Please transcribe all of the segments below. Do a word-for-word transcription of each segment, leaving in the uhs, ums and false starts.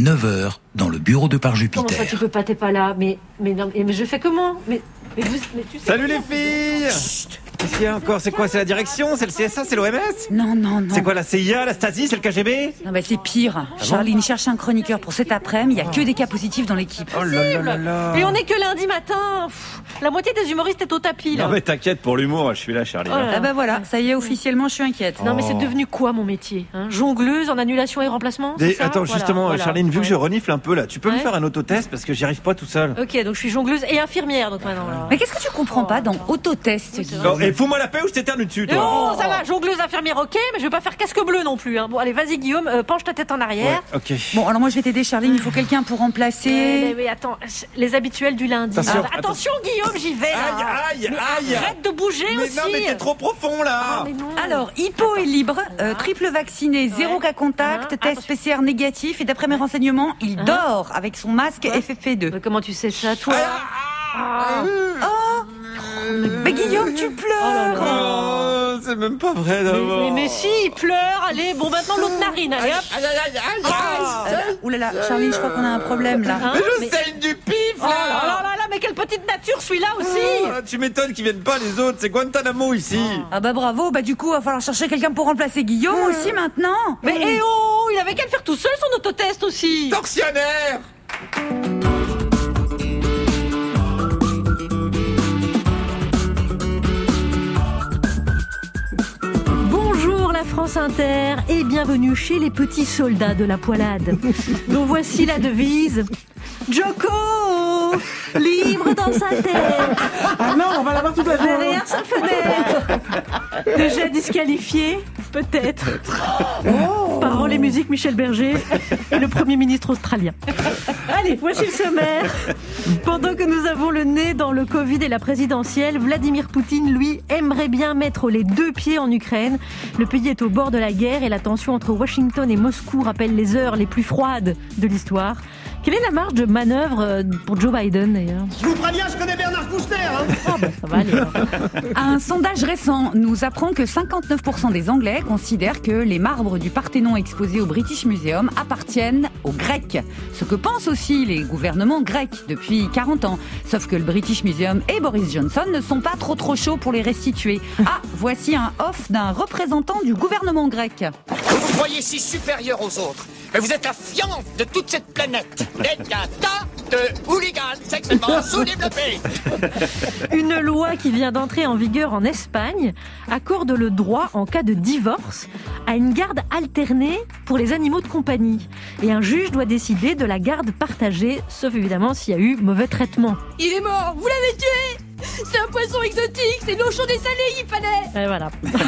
neuf heures, dans le bureau de Par Jupiter. Comment ça, tu peux pas, t'es pas là? Mais, mais, non, mais je fais comment? mais, mais, vous, mais tu sais Salut comment? les filles. Chut. Qu'est-ce qu'il y a encore? C'est quoi? C'est la direction? C'est le C S A? C'est l'O M S? Non, non, non. C'est quoi, la C I A? La Stasi? C'est le K G B? Non, bah c'est pire. Ah Charline bon cherche un chroniqueur pour cet après-midi. Il n'y a que des cas positifs dans l'équipe. Oh là là là là. Et on est que lundi matin. Pff, la moitié des humoristes est au tapis, là. Non mais t'inquiète, pour l'humour, je suis là, Charline. Oh là là. Ah bah voilà, ça y est, officiellement, je suis inquiète. Non mais c'est devenu quoi mon métier, hein? Jongleuse en annulation et remplacement? Des... Ça Attends, voilà, justement, voilà. Charline, vu ouais. que je renifle un peu là, tu peux ouais. me faire un autotest parce que j'y arrive pas tout seul. Ok, donc je suis jongleuse et infirmière, donc maintenant. Là. Mais qu'est-ce que tu comprends oh, pas dans attends. autotest, Oui, Guillaume? Non, et fous-moi la paix ou je t'éternue dessus, toi. Oh, ça va, jongleuse infirmière, ok, mais je vais pas faire casque bleu non plus. Hein. Bon, allez, vas-y Guillaume, euh, penche ta tête en arrière. Ouais, ok. Bon, alors moi je vais t'aider, Charline. Il faut quelqu'un pour remplacer. Mais, mais, mais attends, les habituels du lundi. Attention, Ah, attention Guillaume, j'y vais. Aïe, Là. aïe, Mais aïe. arrête de bouger Mais aussi. non, mais t'es trop profond là. Ah, mais non. Alors, Hippo est libre, euh, triple vacciné, zéro Ouais. cas contact, Hein, test attention. P C R négatif et d'après mes renseignements, il Hein dort avec son masque Ouais. F F P deux. Mais comment tu sais ça, toi? Ah. Oh, mais Guillaume, tu pleures. Oh là là. Oh, c'est même pas vrai Mais, d'abord. mais, mais si, il pleure. Allez, bon, maintenant l'autre narine, allez hop. Aïe, aïe, aïe, aïe, Ah. aïe. Ouh là là, Charline, je crois qu'on a un problème là. Hein, Mais je mais- saigne du pif Oh là là là. là là, mais quelle petite nature celui-là aussi. Ah, tu m'étonnes qu'ils viennent pas les autres, c'est Guantanamo ici. Ah bah bravo, bah du coup, il va falloir chercher quelqu'un pour remplacer Guillaume aussi maintenant. Mais eh oh, il avait qu'à le faire tout seul son autotest aussi. Tortionnaire. Bonjour la France Inter et bienvenue chez les petits soldats de la poilade. Donc voici la devise. Joko, libre dans sa tête, Ah non, on va l'avoir toute la journée. derrière sa fenêtre. Déjà disqualifié, peut-être. Paroles et musique, Michel Berger et le Premier ministre australien. Allez, voici le sommaire. Pendant que nous avons le nez dans le Covid et la présidentielle, Vladimir Poutine, lui, aimerait bien mettre les deux pieds en Ukraine. Le pays est au bord de la guerre et la tension entre Washington et Moscou rappelle les heures les plus froides de l'histoire. Quelle est la marge de manœuvre pour Joe Biden, d'ailleurs? Je vous préviens, je connais Bernard Kouchner. Hein. Oh, ben, ça va aller. alors. Un sondage récent nous apprend que cinquante-neuf pour cent des Anglais considèrent que les marbres du Parthénon exposés au British Museum appartiennent aux Grecs. Ce que pensent aussi les gouvernements grecs depuis quarante ans. Sauf que le British Museum et Boris Johnson ne sont pas trop trop chauds pour les restituer. Ah, voici un off d'un représentant du gouvernement grec. Vous vous croyez si supérieur aux autres, mais vous êtes la fiente de toute cette planète. Vous êtes un tas de hooligans sexuellement sous-développés. Une loi qui vient d'entrer en vigueur en Espagne accorde le droit, en cas de divorce, à une garde alternée pour les animaux de compagnie. Et un juge doit décider de la garde partagée, sauf évidemment s'il y a eu mauvais traitement. Il est mort, vous l'avez tué. C'est un poisson exotique, c'est l'eau chaude et salée, il fallait. Et voilà.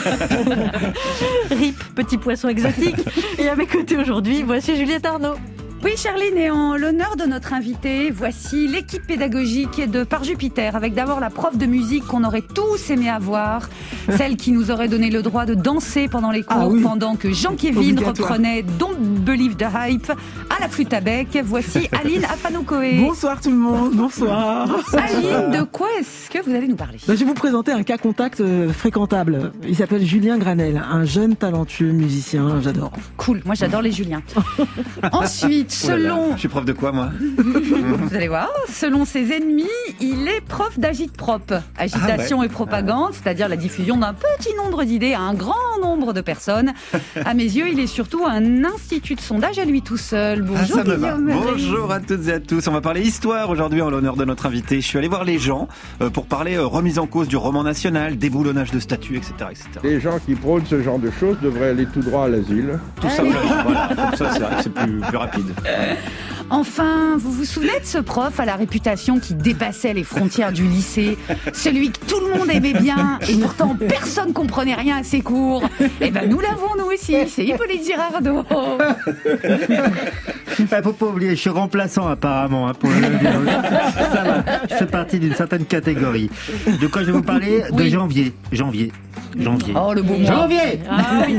R I P, petit poisson exotique. Et à mes côtés aujourd'hui, voici Juliette Arnaud. Oui, Charline, et en l'honneur de notre invité, voici l'équipe pédagogique de Par Jupiter, avec d'abord la prof de musique qu'on aurait tous aimé avoir, celle qui nous aurait donné le droit de danser pendant les cours, Ah oui. pendant que Jean-Kévin Obligatoire. reprenait Don't Believe the Hype à la flûte à bec. Voici Aline Afanokoé. Bonsoir tout le monde, bonsoir. Aline, de quoi est-ce que vous allez nous parler? Ben, je vais vous présenter un cas contact euh, fréquentable. Il s'appelle Julien Granel, un jeune talentueux musicien, j'adore. Cool, moi j'adore les Juliens. Ensuite, Oh là là, selon... je suis prof de quoi moi? Vous allez voir, selon ses ennemis, il est prof d'agite-prop. Agitation Ah ouais. et propagande, c'est-à-dire la diffusion d'un petit nombre d'idées à un grand nombre de personnes. À mes yeux, il est surtout un institut de sondage à lui tout seul. Bonjour Ah, ça me va. Guillaume. Bonjour à toutes et à tous. On va parler histoire aujourd'hui en l'honneur de notre invité. Je suis allé voir les gens euh, pour parler euh, remise en cause du roman national, déboulonnage de statues, et cetera, et cetera. Les gens qui prônent ce genre de choses devraient aller tout droit à l'asile. Tout simplement. Voilà. Comme ça, c'est vrai que c'est plus, plus rapide. Enfin, vous vous souvenez de ce prof à la réputation qui dépassait les frontières du lycée? Celui que tout le monde aimait bien et pourtant personne comprenait rien à ses cours. Eh ben nous l'avons nous aussi, c'est Hippolyte Girardot. Il faut pas oublier, je suis remplaçant apparemment hein, pour le ça va, je fais partie d'une certaine catégorie. De quoi je vais vous parler? De Oui. janvier. Janvier. Janvier. Oh le beau mois. Janvier. Ah oui.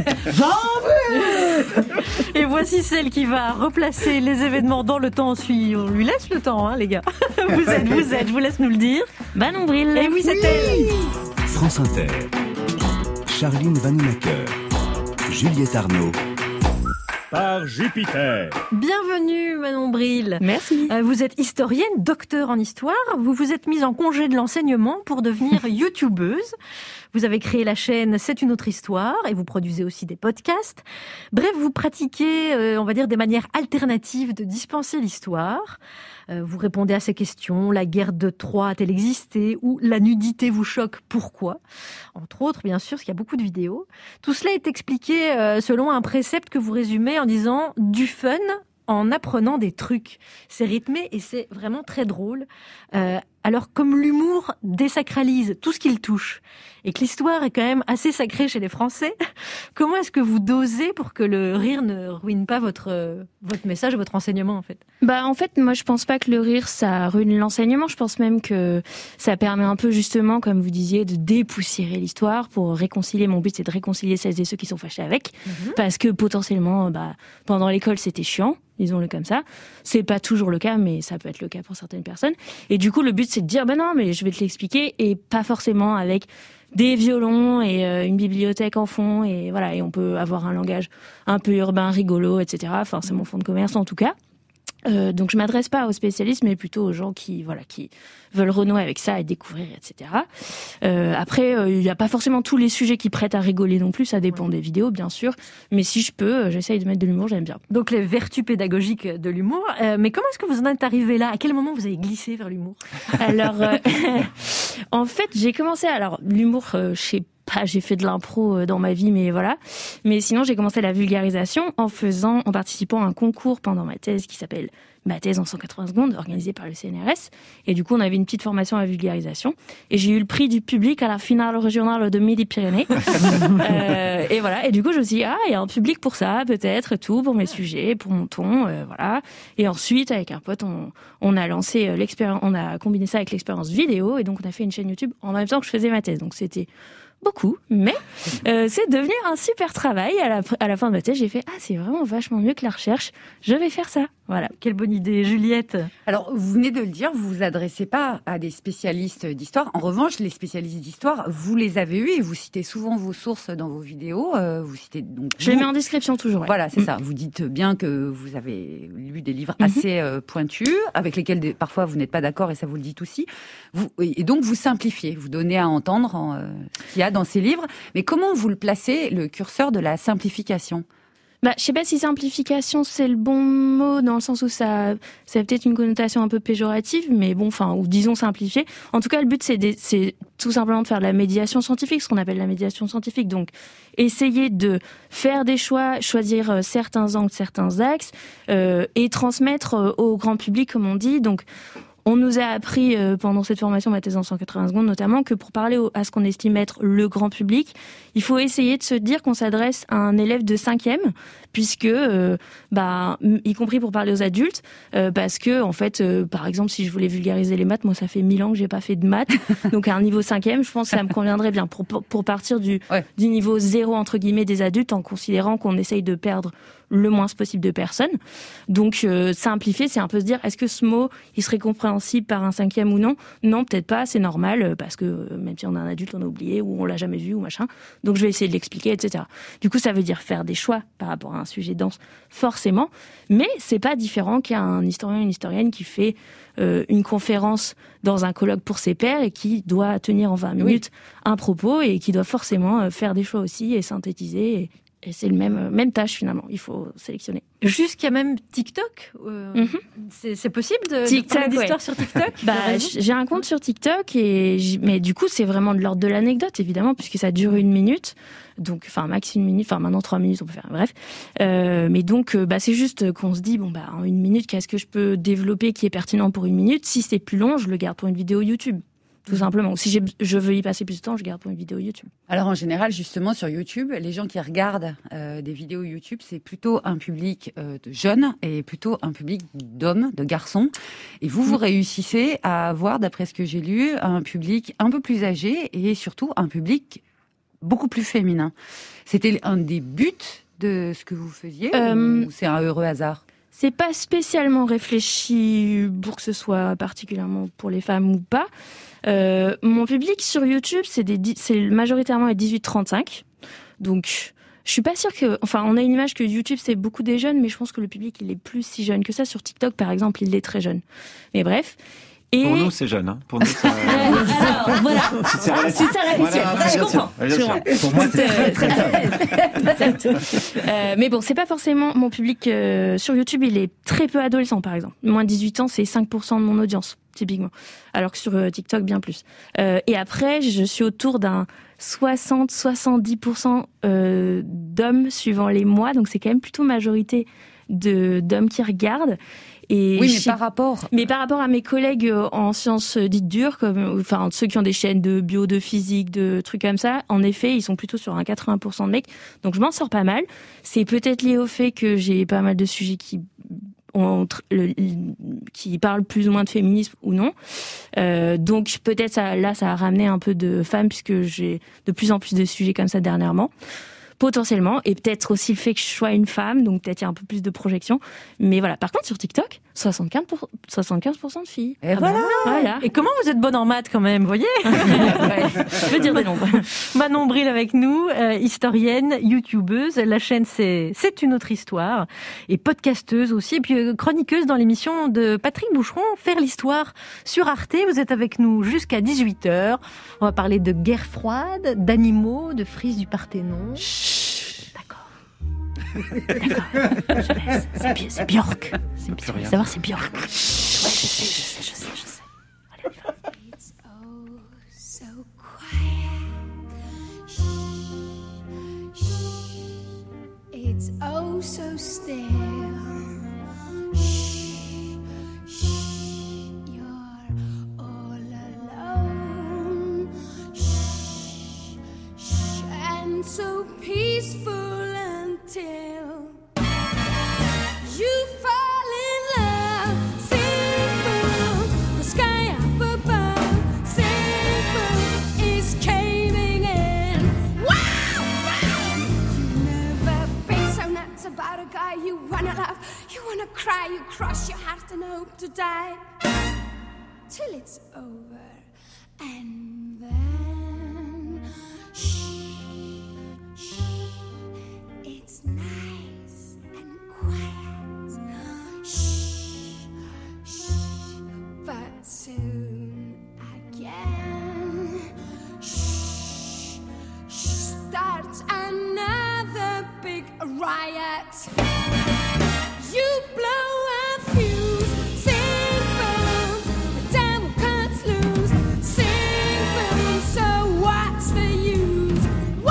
Et voici celle qui va replacer les événements dans le temps. Si on lui laisse le temps, hein, les gars. Vous êtes, vous êtes, je vous laisse nous le dire. Bah nombril. Et oui, c'est elle. France Inter. Charline Vanhoenacker. Juliette Arnaud. par Jupiter. Bienvenue Manon Bril. Merci. Euh, vous êtes historienne, docteur en histoire. Vous vous êtes mise en congé de l'enseignement pour devenir youtubeuse. Vous avez créé la chaîne C'est une autre histoire et vous produisez aussi des podcasts. Bref, vous pratiquez, euh, on va dire, des manières alternatives de dispenser l'histoire. Euh, vous répondez à ces questions. La guerre de Troie a-t-elle existé? Ou la nudité vous choque? Pourquoi? Entre autres, bien sûr, parce qu'il y a beaucoup de vidéos. Tout cela est expliqué euh, selon un précepte que vous résumez en disant « du fun en apprenant des trucs ». C'est rythmé et c'est vraiment très drôle. Euh, alors, comme l'humour désacralise tout ce qu'il touche et que l'histoire est quand même assez sacrée chez les Français, comment est-ce que vous dosez pour que le rire ne ruine pas votre, votre message, votre enseignement en fait? Bah en fait, moi je pense pas que le rire ça ruine l'enseignement. Je pense même que ça permet un peu justement, comme vous disiez, de dépoussiérer l'histoire pour réconcilier. Mon but c'est de réconcilier celles et ceux qui sont fâchés avec, mmh. parce que potentiellement, bah pendant l'école c'était chiant. Disons-le comme ça. C'est pas toujours le cas, mais ça peut être le cas pour certaines personnes. Et du coup, le but, c'est de dire, ben non, mais je vais te l'expliquer, et pas forcément avec des violons et euh, une bibliothèque en fond, et voilà. Et on peut avoir un langage un peu urbain, rigolo, et cetera. Enfin, c'est mon fond de commerce, en tout cas. Euh, donc je m'adresse pas aux spécialistes, mais plutôt aux gens qui voilà qui veulent renouer avec ça et découvrir, et cetera. Euh, après, il euh, y a pas forcément tous les sujets qui prêtent à rigoler non plus. Ça dépend ouais. des vidéos, bien sûr. Mais si je peux, euh, j'essaye de mettre de l'humour. J'aime bien. Donc les vertus pédagogiques de l'humour. Euh, mais comment est-ce que vous en êtes arrivé là? À quel moment vous avez glissé vers l'humour? Alors, euh, en fait, j'ai commencé. Alors l'humour, euh, je sais pas, j'ai fait de l'impro dans ma vie, mais voilà. Mais sinon, j'ai commencé la vulgarisation en faisant, en participant à un concours pendant ma thèse qui s'appelle Ma thèse en cent quatre-vingts secondes, organisée par le C N R S. Et du coup, on avait une petite formation à la vulgarisation. Et j'ai eu le prix du public à la finale régionale de Midi-Pyrénées. euh, et voilà. Et du coup, je me suis dit, ah, il y a un public pour ça, peut-être, tout, pour mes sujets, pour mon ton, euh, voilà. Et ensuite, avec un pote, on, on a lancé l'expérience, on a combiné ça avec l'expérience vidéo. Et donc, on a fait une chaîne YouTube en même temps que je faisais ma thèse. Donc, c'était beaucoup, mais euh, c'est devenu un super travail. À la, à la fin de ma thèse, j'ai fait « Ah, c'est vraiment vachement mieux que la recherche, je vais faire ça ». Voilà. Quelle bonne idée, Juliette. Alors, vous venez de le dire, vous vous adressez pas à des spécialistes d'histoire. En revanche, les spécialistes d'histoire, vous les avez eus et vous citez souvent vos sources dans vos vidéos. Euh, vous citez donc. Je les mets en description toujours. Ouais. Voilà, c'est mmh. ça. Vous dites bien que vous avez lu des livres mmh. assez euh, pointus, avec lesquels des, parfois vous n'êtes pas d'accord et ça vous le dites aussi. Vous, et donc vous simplifiez, vous donnez à entendre euh, ce qu'il y a dans ces livres. Mais comment vous le placez, le curseur de la simplification? Bah, je sais pas si simplification c'est le bon mot dans le sens où ça, ça a peut-être une connotation un peu péjorative, mais bon, enfin, ou disons simplifié. En tout cas, le but c'est, de, c'est tout simplement de faire de la médiation scientifique, ce qu'on appelle la médiation scientifique. Donc, essayer de faire des choix, choisir certains angles, certains axes, euh, et transmettre au grand public, comme on dit. Donc, on nous a appris euh, pendant cette formation, ma thèse en cent quatre-vingts secondes notamment, que pour parler au, à ce qu'on estime être le grand public, il faut essayer de se dire qu'on s'adresse à un élève de cinquième, puisque, euh, bah, y compris pour parler aux adultes, euh, parce que en fait, euh, par exemple, si je voulais vulgariser les maths, moi ça fait mille ans que j'ai pas fait de maths, donc à un niveau cinquième, je pense que ça me conviendrait bien pour pour partir du ouais. du niveau zéro entre guillemets des adultes, en considérant qu'on essaye de perdre le moins possible de personnes. Donc euh, simplifier, c'est un peu se dire, est-ce que ce mot, il serait compréhensible par un cinquième ou non? Non, peut-être pas, c'est normal, parce que euh, même si on est un adulte, on a oublié, ou on l'a jamais vu, ou machin. Donc je vais essayer de l'expliquer, et cetera. Du coup, ça veut dire faire des choix par rapport à un sujet dense, forcément, mais c'est pas différent qu'un historien ou une historienne qui fait euh, une conférence dans un colloque pour ses pairs et qui doit tenir en vingt minutes oui. un propos et qui doit forcément euh, faire des choix aussi et synthétiser et Et c'est le même, même tâche finalement, il faut sélectionner. Jusqu'à même TikTok euh, mm-hmm. c'est, c'est possible de, TikTok, de parler d'histoire ouais. sur TikTok? Bah, j'ai un compte sur TikTok, et mais du coup c'est vraiment de l'ordre de l'anecdote évidemment, puisque ça dure une minute, donc enfin max une minute, enfin maintenant trois minutes on peut faire, bref. Euh, mais donc bah, c'est juste qu'on se dit, bon bah en une minute, qu'est-ce que je peux développer qui est pertinent pour une minute? Si c'est plus long, je le garde pour une vidéo YouTube. Tout simplement. Ou si j'ai, je veux y passer plus de temps, je garde pour une vidéo YouTube. Alors en général, justement, sur YouTube, les gens qui regardent euh, des vidéos YouTube, c'est plutôt un public euh, de jeunes et plutôt un public d'hommes, de garçons. Et vous, vous réussissez à avoir, d'après ce que j'ai lu, un public un peu plus âgé et surtout un public beaucoup plus féminin. C'était un des buts de ce que vous faisiez euh, ou c'est un heureux hasard? C'est pas spécialement réfléchi pour que ce soit particulièrement pour les femmes ou pas. Euh, mon public sur YouTube, c'est, des, c'est majoritairement les dix-huit trente-cinq. Donc, Je suis pas sûre que, enfin, on a une image que YouTube c'est beaucoup des jeunes, mais je pense que le public il est plus si jeune que ça. Sur TikTok par exemple, il est très jeune. Mais bref. Et... Pour nous, c'est jeune. Hein. Pour nous, ça... Alors, voilà. C'est relatif. C'est ça la question. Voilà, je comprends. Je comprends. Pour moi, c'est... euh, mais bon, c'est pas forcément mon public. Euh, sur YouTube, il est très peu adolescent, par exemple. Moins de dix-huit ans, c'est cinq pour cent de mon audience, typiquement. Alors que sur euh, TikTok, bien plus. Euh, et après, je suis autour d'un soixante à soixante-dix pour cent euh, d'hommes suivant les mois. Donc, c'est quand même plutôt majorité de, d'hommes qui regardent. Et oui, mais par rapport... Mais par rapport à mes collègues en sciences dites dures, comme, enfin, ceux qui ont des chaînes de bio, de physique, de trucs comme ça, en effet, ils sont plutôt sur un quatre-vingts pour cent de mecs. Donc, je m'en sors pas mal. C'est peut-être lié au fait que j'ai pas mal de sujets qui... On, le, qui parlent plus ou moins de féminisme ou non. Euh, donc peut-être ça, là, ça a ramené un peu de femmes puisque j'ai de plus en plus de sujets comme ça dernièrement. Potentiellement, et peut-être aussi le fait que je sois une femme, donc peut-être il y a un peu plus de projection. Mais voilà, par contre sur TikTok, soixante-quinze pour cent, soixante-quinze pour cent de filles. Et ah voilà. Ben, voilà. Et comment vous êtes bonne en maths quand même, vous voyez? Ouais, je veux dire des nombres. Manon Bril avec nous, euh, historienne, youtubeuse. La chaîne c'est c'est une autre histoire et podcasteuse aussi, et puis euh, chroniqueuse dans l'émission de Patrick Boucheron, Faire l'histoire sur Arte. Vous êtes avec nous jusqu'à dix-huit heures. On va parler de guerre froide, d'animaux, de frises du Parthénon. D'accord, je laisse. C'est, c'est Björk. C'est, c'est, c'est savoir, c'est Björk. Ouais, je sais, je sais, je sais, je sais. Allez, on y va. It's oh so quiet. Shh, shh. It's oh so still. Shh, shh. You're all alone. Shh, shh. And so peaceful. Till you fall in love, simple, the sky up above, simple is caving in. Wow, wow. You've never been so nuts about a guy you wanna love, you wanna cry, you cross your heart and hope to die till it's over, and then shh. It's nice and quiet. Shh, shh. But soon again, shh, shh. Starts another big riot. You blow a fuse. Simple, the devil cuts loose. Simple, so what's the use? Wow!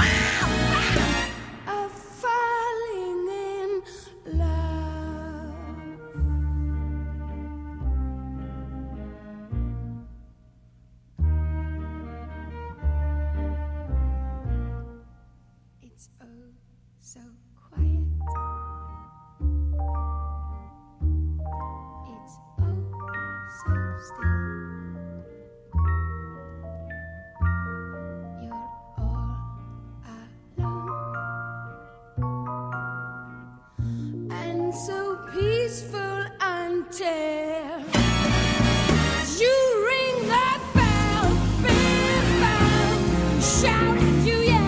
It's oh so quiet. It's oh so still. You're all alone. And so peaceful until you ring that bell, bell, bell, shout and you yell.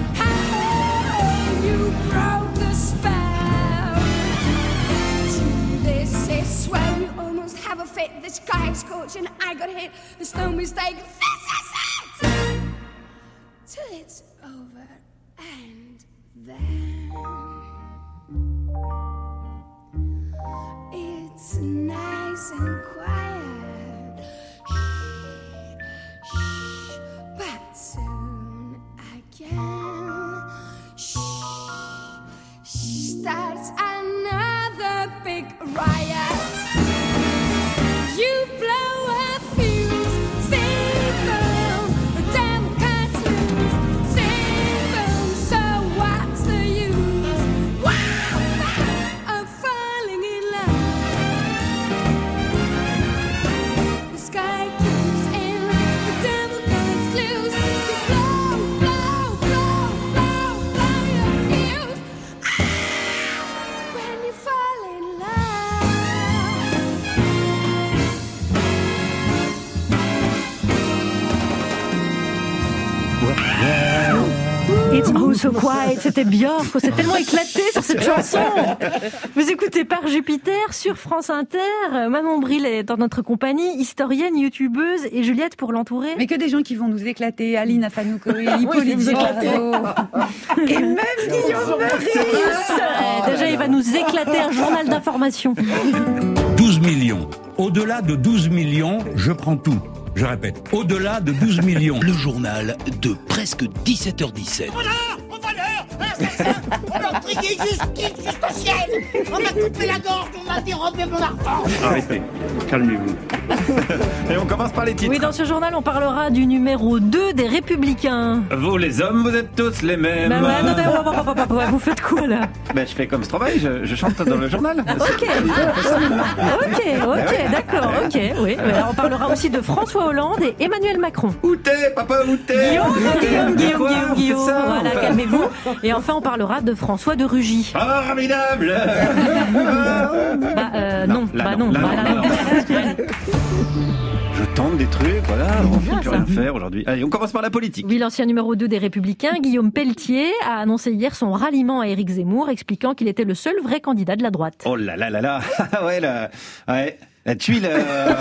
Have a fit, the sky is scorching, I got hit, there's no mistake, this is it! Till it's over, and then it's nice and quiet, shh, shh, but soon again, shh, shh, starts another big riot. You blow a fuse, simple, the devil cuts loose, simple, so what's the So Quiet, c'était Björk, on s'est tellement éclaté sur cette chanson. Vous écoutez Par Jupiter sur France Inter. Manon Bril est dans notre compagnie, historienne, youtubeuse, et Juliette pour l'entourer. Mais que des gens qui vont nous éclater, Aline Afanoukoué, Hippolyte Giraud, et même Guillaume Meurice. Déjà, il va nous éclater un journal d'information. douze millions. Au-delà de douze millions, je prends tout. Je répète, au-delà de douze millions. Le journal de presque dix-sept heures dix-sept. Voilà, on va l'heure. On m'a trié justice jusqu'au ciel. On m'a coupé la gorge, on m'a dérobé mon argent. Arrêtez, calmez-vous. Et on commence par les titres. Oui, dans ce journal, on parlera du numéro deux des Républicains. Vous les hommes, vous êtes tous les mêmes. Bah ouais, non, non, non, vous faites quoi là? Ben, je fais comme Stromae, je, je chante dans le journal. Ok, ok, ok, d'accord, ok, oui. Alors, on parlera aussi de François Hollande et Emmanuel Macron. Où t'es, papa, où t'es? Guillaume, Guillaume, Guillaume, Quoi, Guillaume, Guillaume, ça, voilà, enfin. calmez-vous. Et enfin, on parlera de François de Rugy. Ah, formidable. Bah, euh, non, là, bah non, non, là, bah non, là, là, non. non. Je tente des trucs, voilà, on bien, peut plus ça. rien faire aujourd'hui. Allez, on commence par la politique. Oui, l'ancien numéro deux des Républicains, Guillaume Pelletier, a annoncé hier son ralliement à Éric Zemmour, expliquant qu'il était le seul vrai candidat de la droite. Oh là là là là, ouais, là, ouais. La tuile euh,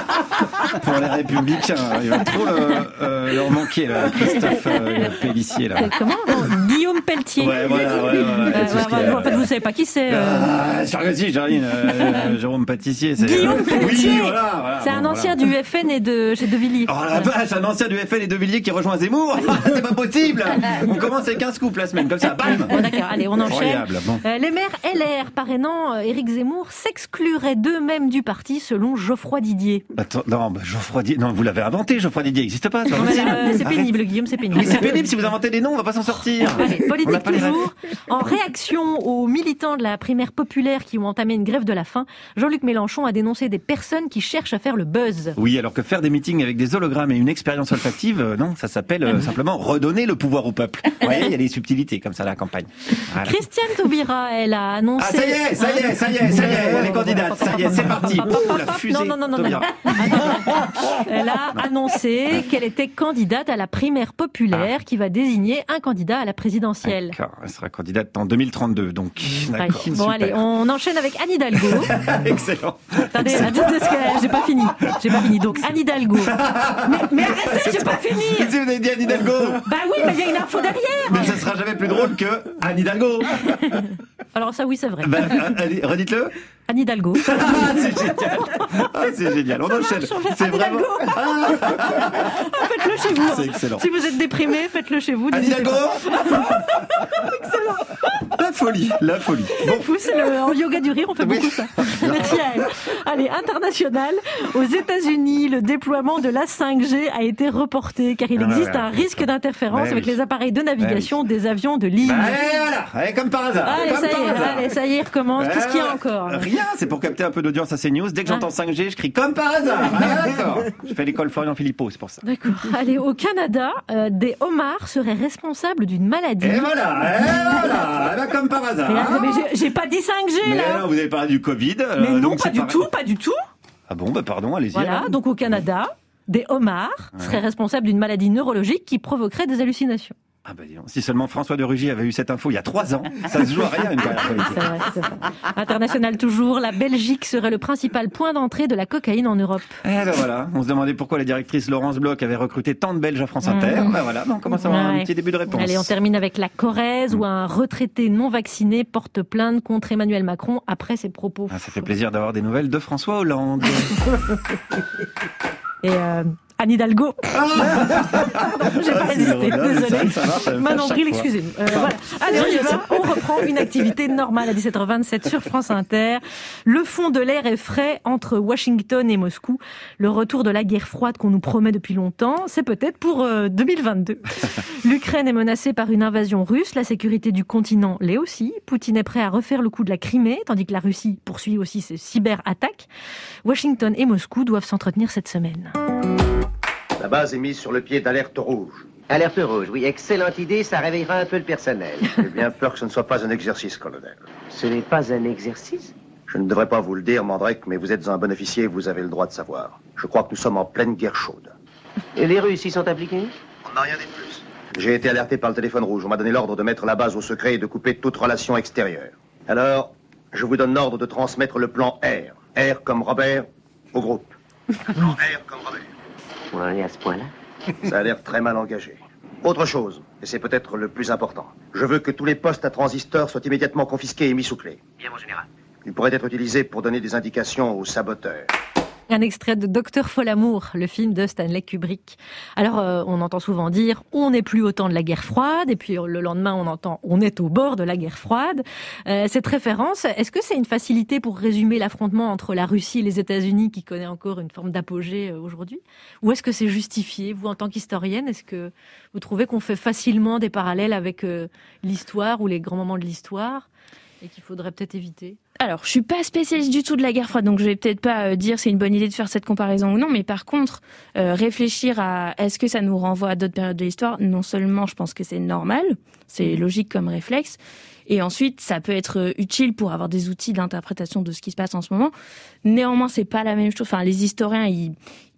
pour les Républicains, il va trop euh, euh, leur manquer, là, Christophe euh, Pélissier. Là. Comment non, Guillaume Pelletier. Ouais, voilà, ouais, ouais, ouais, Euh, tout ce qui ouais, est, en fait, vous savez pas qui c'est. euh. Ah, sûr que si, Jarline, euh, Jérôme Pâtissier. C'est, Guillaume euh, Pelletier. Oui, voilà, voilà, C'est bon, un voilà. ancien du F N et de chez De Villiers. Oh la vache, un ancien du F N et de Villiers qui rejoint Zemmour. C'est pas possible. On commence avec un scoop la semaine, comme ça, bam. Bon, d'accord, allez, on enchaîne. Incroyable, bon. Euh, les maires L R parrainant euh, Éric Zemmour s'excluraient d'eux-mêmes du parti, selon Geoffroy Didier. Attends, non, bah, Geoffroy Didier, non, vous l'avez inventé, Geoffroy Didier, n'existe pas, c'est pas Non, mais, possible. euh, c'est Arrête. pénible, Guillaume, c'est pénible. Oui, c'est pénible, si vous inventez des noms, on va pas s'en sortir. Allez, On a politique pas les rêves. toujours. En réaction aux militants de la primaire populaire qui ont entamé une grève de la faim, Jean-Luc Mélenchon a dénoncé des personnes qui cherchent à faire le buzz. Oui, alors que faire des meetings avec des hologrammes et une expérience olfactive, euh, non, ça s'appelle euh, simplement redonner le pouvoir au peuple. Vous voyez, il y a des subtilités comme ça à la campagne. Voilà. Christiane Taubira, elle a annoncé... Ah, ça y est, ça y est, ça y est, ça y est, elle est candidate, ça y est, c'est parti. Pouh, la fusée. Non, non, non, non, non. Taubira. Elle a annoncé qu'elle était candidate à la primaire populaire qui va désigner un candidat à la présidentielle. D'accord, elle sera candidate en deux mille trente-deux, donc Ouais. d'accord, Bon, super. allez, on enchaîne avec Anne Hidalgo. Excellent. Attendez, attendez, parce que j'ai pas fini. J'ai pas fini. Donc, Anne Hidalgo. Mais, mais arrêtez, j'ai pas fini. Mais si vous avez dit Anne Hidalgo. Bah oui, mais il y a une info derrière. Mais ça sera jamais plus drôle que Anne Hidalgo. Alors ça, oui, c'est vrai. Bah, allez, redites-le. Anne Hidalgo. Ah, c'est génial. Ah, c'est génial. On enchaîne. C'est Anne vraiment. Hidalgo. Faites-le chez vous. C'est excellent. Si vous êtes déprimé, faites-le chez vous. Anne n'hésitez Hidalgo. pas. Excellent. La folie, la folie. Bon. C'est fou, c'est le, en yoga du rire, on fait Oui. beaucoup ça. Merci à elle. Allez, international. Aux États-Unis, le déploiement de la cinq G a été reporté car il Ah, existe ouais, un risque d'interférence Ouais, avec oui. les appareils de navigation des avions de ligne. Bah, allez, voilà. Allez, comme par hasard. Allez, comme ça y par est, hasard. allez, ça y est, il recommence. Ouais, Qu'est-ce qu'il y a ouais. encore là Rien, c'est pour capter un peu d'audience à CNews. Dès que j'entends Ah. cinq G, je crie comme par hasard. Ah, d'accord. Je fais l'école Florian Philippot, c'est pour ça. D'accord. Allez, au Canada, euh, des homards seraient responsables d'une maladie. Et voilà, et voilà. Eh ben, comme par hasard. Mais, attends, mais j'ai- j'ai pas dit cinq G Mais là. non, vous avez parlé du Covid. euh, Mais non, donc pas c'est du pareil. tout, pas du tout. Ah bon, bah pardon, allez-y. Voilà, alors. donc au Canada, des homards Ouais. seraient responsables d'une maladie neurologique qui provoquerait des hallucinations. Ah bah dis donc, si seulement François de Rugy avait eu cette info il y a trois ans, ça se joue à rien une carrière politique. C'est vrai, c'est vrai. International toujours, la Belgique serait le principal point d'entrée de la cocaïne en Europe. Eh ben voilà, on se demandait pourquoi la directrice Laurence Bloch avait recruté tant de Belges à France Inter. Mmh. Ben voilà, on commence à avoir un Ouais. petit début de réponse. Allez, on termine avec la Corrèze où un retraité non vacciné porte plainte contre Emmanuel Macron après ses propos. Ah, ça fait plaisir d'avoir des nouvelles de François Hollande. Et euh, Anne Hidalgo. J'ai pas Ah, c'est résisté, drôle, mais désolée. ça, ça marche, ça fait Manon à chaque Bril, fois. excusez-nous. Euh, voilà. Allez, on y va. On reprend une activité normale à dix-sept heures vingt-sept sur France Inter. Le fond de l'air est frais entre Washington et Moscou. Le retour de la guerre froide qu'on nous promet depuis longtemps, c'est peut-être pour euh, deux mille vingt-deux. L'Ukraine est menacée par une invasion russe. La sécurité du continent l'est aussi. Poutine est prêt à refaire le coup de la Crimée, tandis que la Russie poursuit aussi ses cyberattaques. Washington et Moscou doivent s'entretenir cette semaine. La base est mise sur le pied d'alerte rouge. Alerte rouge, oui, excellente idée, ça réveillera un peu le personnel. J'ai bien peur que ce ne soit pas un exercice, colonel. Ce n'est pas un exercice? Je ne devrais pas vous le dire, Mandrake, mais vous êtes un bon officier et vous avez le droit de savoir. Je crois que nous sommes en pleine guerre chaude. Et les Russes y sont impliqués? On n'a rien dit de plus. J'ai été alerté par le téléphone rouge. On m'a donné l'ordre de mettre la base au secret et de couper toute relation extérieure. Alors, je vous donne l'ordre de transmettre le plan R. R comme Robert au groupe. Plan R comme Robert. On en est à ce point-là? Ça a l'air très mal engagé. Autre chose, et c'est peut-être le plus important. Je veux que tous les postes à transistors soient immédiatement confisqués et mis sous clé. Bien, mon général. Ils pourraient être utilisés pour donner des indications aux saboteurs. Un extrait de Docteur Folamour, le film de Stanley Kubrick. Alors, euh, on entend souvent dire « on n'est plus au temps de la guerre froide » et puis le lendemain, on entend « on est au bord de la guerre froide euh, ». Cette référence, est-ce que c'est une facilité pour résumer l'affrontement entre la Russie et les États-Unis qui connaît encore une forme d'apogée euh, aujourd'hui? Ou est-ce que c'est justifié? Vous, en tant qu'historienne, est-ce que vous trouvez qu'on fait facilement des parallèles avec euh, l'histoire ou les grands moments de l'histoire et qu'il faudrait peut-être éviter? Alors, je suis pas spécialiste du tout de la guerre froide, donc je vais peut-être pas euh, dire c'est une bonne idée de faire cette comparaison ou non, mais par contre, euh, réfléchir à est-ce que ça nous renvoie à d'autres périodes de l'histoire, non seulement je pense que c'est normal, c'est logique comme réflexe, et ensuite ça peut être utile pour avoir des outils d'interprétation de ce qui se passe en ce moment. Néanmoins, c'est pas la même chose. Enfin, les historiens, ils,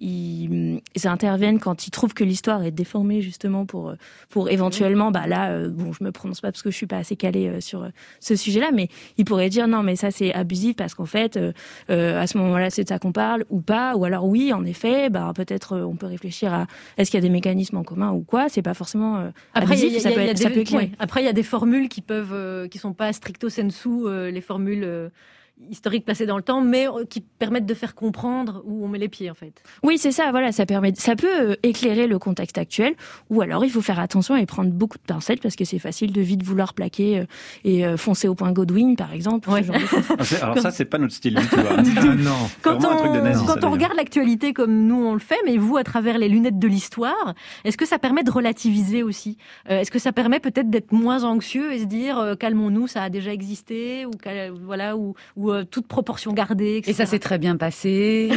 ils, ils interviennent quand ils trouvent que l'histoire est déformée justement pour pour éventuellement, bah là, euh, bon, je me prononce pas parce que je suis pas assez calée euh, sur euh, ce sujet-là, mais ils pourraient dire non, mais ça c'est abusif parce qu'en fait, euh, euh, à ce moment-là, c'est de ça qu'on parle ou pas, ou alors oui, en effet, bah peut-être euh, on peut réfléchir à est-ce qu'il y a des mécanismes en commun ou quoi. C'est pas forcément euh, Après, abusif, y a, y a, ça peut y a être, des, ça peut éclairer. ouais. Après, il y a des formules qui peuvent, euh, qui sont pas stricto sensu, euh, les formules euh, historiques placées dans le temps, mais euh, qui permettent de faire comprendre où on met les pieds en fait. Oui, c'est ça. Voilà, ça permet, ça peut euh, éclairer le contexte actuel. Ou alors, il faut faire attention et prendre beaucoup de pincettes parce que c'est facile de vite vouloir plaquer euh, et euh, foncer au point Godwin, par exemple. Ouais. Ce genre de choses. Ah, c'est- alors ça, c'est pas notre style du tout. Hein. Ah, non. Quand Vraiment un truc de on, nazi, ça, quand on d'ailleurs. regarde l'actualité comme nous on le fait, mais vous à travers les lunettes de l'histoire, est-ce que ça permet de relativiser aussi? euh, Est-ce que ça permet peut-être d'être moins anxieux et se dire euh, calmons-nous, ça a déjà existé ou cal- voilà ou, ou euh, toute proportion gardée, et cetera. Et ça s'est très bien passé.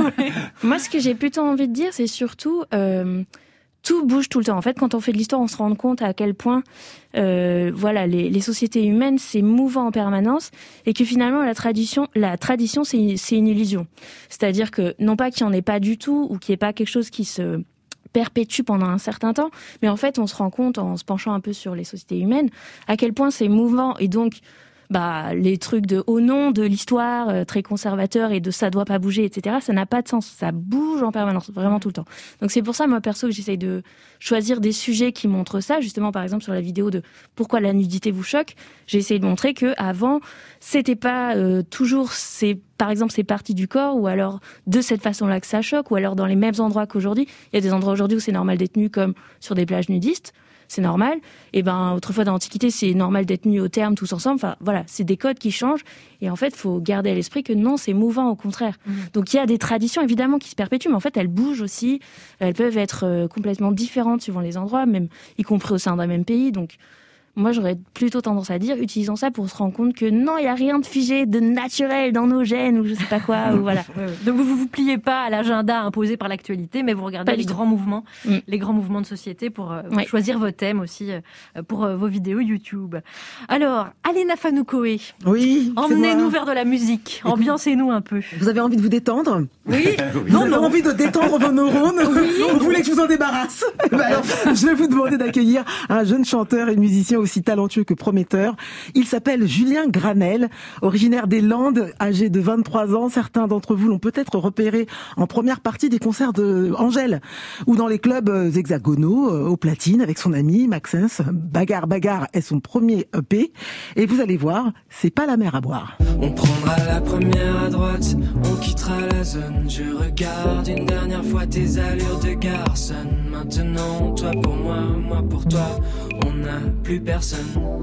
Moi, ce que j'ai plutôt envie de dire, c'est surtout euh, tout bouge tout le temps. En fait, quand on fait de l'histoire, on se rend compte à quel point, euh, voilà, les, les sociétés humaines, c'est mouvant en permanence, et que finalement, la tradition, la tradition, c'est, c'est une illusion. C'est-à-dire que non pas qu'il n'y en ait pas du tout, ou qu'il n'y ait pas quelque chose qui se perpétue pendant un certain temps, mais en fait, on se rend compte en se penchant un peu sur les sociétés humaines à quel point c'est mouvant, et donc bah les trucs de au nom de l'histoire euh, très conservateur et de ça doit pas bouger, et cetera, ça n'a pas de sens. Ça bouge en permanence, vraiment tout le temps. Donc c'est pour ça, moi perso, que j'essaye de choisir des sujets qui montrent ça. Justement, par exemple, sur la vidéo de pourquoi la nudité vous choque, j'ai essayé de montrer que avant c'était pas euh, toujours c'est par exemple ces parties du corps, ou alors de cette façon-là que ça choque, ou alors dans les mêmes endroits qu'aujourd'hui. Il y a des endroits aujourd'hui où c'est normal d'être nu, comme sur des plages nudistes. C'est normal. Et ben, autrefois dans l'Antiquité, c'est normal d'être nu au terme tous ensemble. Enfin, voilà, c'est des codes qui changent. Et en fait, il faut garder à l'esprit que non, c'est mouvant, au contraire. Mmh. Donc, il y a des traditions, évidemment, qui se perpétuent, mais en fait, elles bougent aussi. Elles peuvent être euh, complètement différentes suivant les endroits, même y compris au sein d'un même pays. Donc, moi, j'aurais plutôt tendance à dire, utilisons ça pour se rendre compte que non, il n'y a rien de figé, de naturel dans nos gènes, ou je sais pas quoi, ou voilà. Donc, vous vous, vous pliez pas à l'agenda imposé par l'actualité, mais vous regardez Pas les du tout. grands mouvements, Mm. les grands mouvements de société pour euh, Ouais. choisir vos thèmes aussi euh, pour euh, vos vidéos YouTube. Alors, Alena Fanoukoé, Oui. c'est emmenez-nous moi. vers de la musique, ambiancez-nous un peu. Vous avez envie de vous détendre? Oui. Vous avez envie de détendre vos neurones? Vous voulez que je vous en débarrasse? Bah alors, je vais vous demander d'accueillir un jeune chanteur et musicien aussi talentueux que prometteur. Il s'appelle Julien Granel, originaire des Landes, âgé de vingt-trois ans. Certains d'entre vous l'ont peut-être repéré en première partie des concerts de Angèle, ou dans les clubs hexagonaux, au platine, avec son ami Maxence. Bagarre, bagarre est son premier E P. Et vous allez voir, c'est pas la mer à boire. On prendra la première à droite, on quittera la zone. Je regarde une dernière fois tes allures de garçon. Maintenant, toi pour moi, moi pour toi, on n'a plus personne.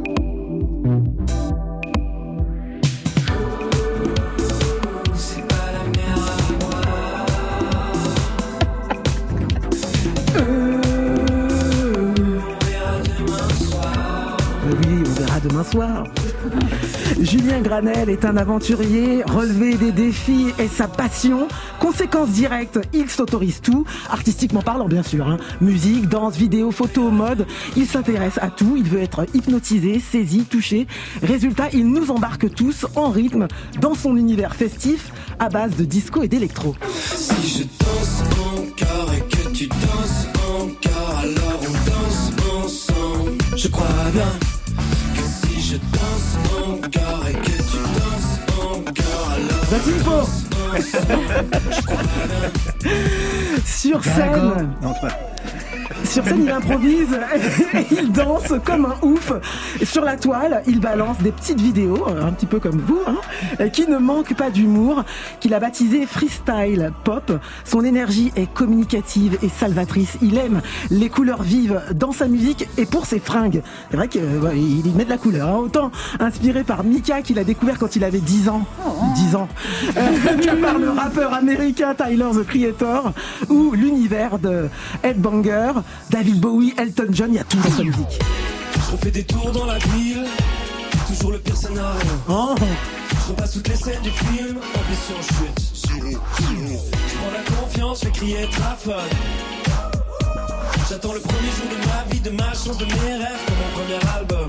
C'est pas la mer à boire. On verra demain soir. Oui, on verra demain soir. Julien Granel est un aventurier, relever des défis est sa passion. Conséquence directe, il s'autorise tout, artistiquement parlant bien sûr. Hein. Musique, danse, vidéo, photo, mode, il s'intéresse à tout, il veut être hypnotisé, saisi, touché. Résultat, il nous embarque tous en rythme dans son univers festif à base de disco et d'électro. Si je danse encore et que tu danses encore, alors on danse Je crois bien que si je danse encore et que tu danses encore, alors Vas-y, Pau. je crois bien. Sur scène. Non, pas. Sur scène, il improvise et il danse comme un ouf. Et sur la toile, il balance des petites vidéos, un petit peu comme vous, hein, qui ne manquent pas d'humour, qu'il a baptisé freestyle pop. Son énergie est communicative et salvatrice. Il aime les couleurs vives dans sa musique et pour ses fringues. C'est vrai qu'il ouais, il met de la couleur. Hein. Autant inspiré par Mika qu'il a découvert quand il avait dix ans. dix ans. Euh, que par le rappeur américain Tyler, the Creator, ou l'univers de Headbanger, David Bowie, Elton John, il y a tout dans sa musique. Je refais des tours dans la ville, toujours le pire scénario. Oh. Je repasse toutes les scènes du film, ambition chute. Je prends la confiance, je vais crier traphone. J'attends le premier jour de ma vie, de ma chance, de mes rêves, pour mon premier album.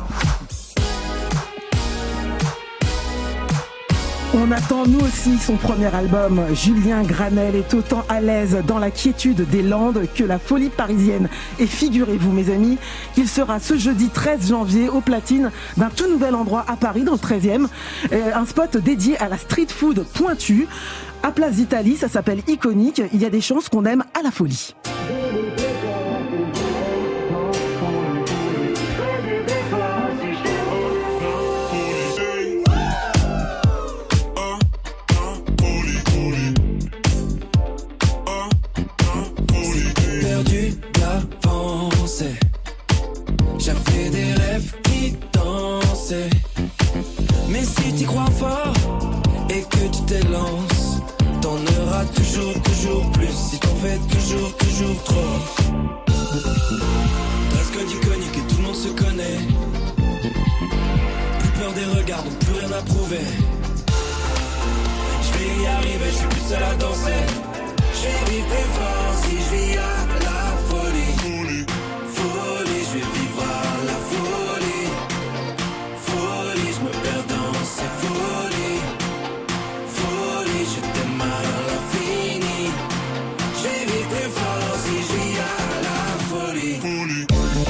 On attend nous aussi son premier album. Julien Granel est autant à l'aise dans la quiétude des Landes que la folie parisienne. Et figurez-vous, mes amis, qu'il sera ce jeudi treize janvier au platine d'un tout nouvel endroit à Paris, dans le treizième. Un spot dédié à la street food pointue. À Place d'Italie, ça s'appelle Iconique. Il y a des chances qu'on aime à la folie. J'avais des rêves qui dansaient. Mais si t'y crois fort et que tu t'élances, t'en auras toujours, toujours plus. Si t'en fais toujours, toujours trop. Presque d'iconique et tout le monde se connaît. Plus peur des regards, donc plus rien à prouver. Je vais y arriver, je suis plus seul à danser. Je vais vivre plus fort si je vis à la folie. Folie, je vais vivre à la folie. Folie, je me perds dans ces folies. Folie, je t'aime à l'infini. Je vais vivre plus fort si je vis à la folie. Folie.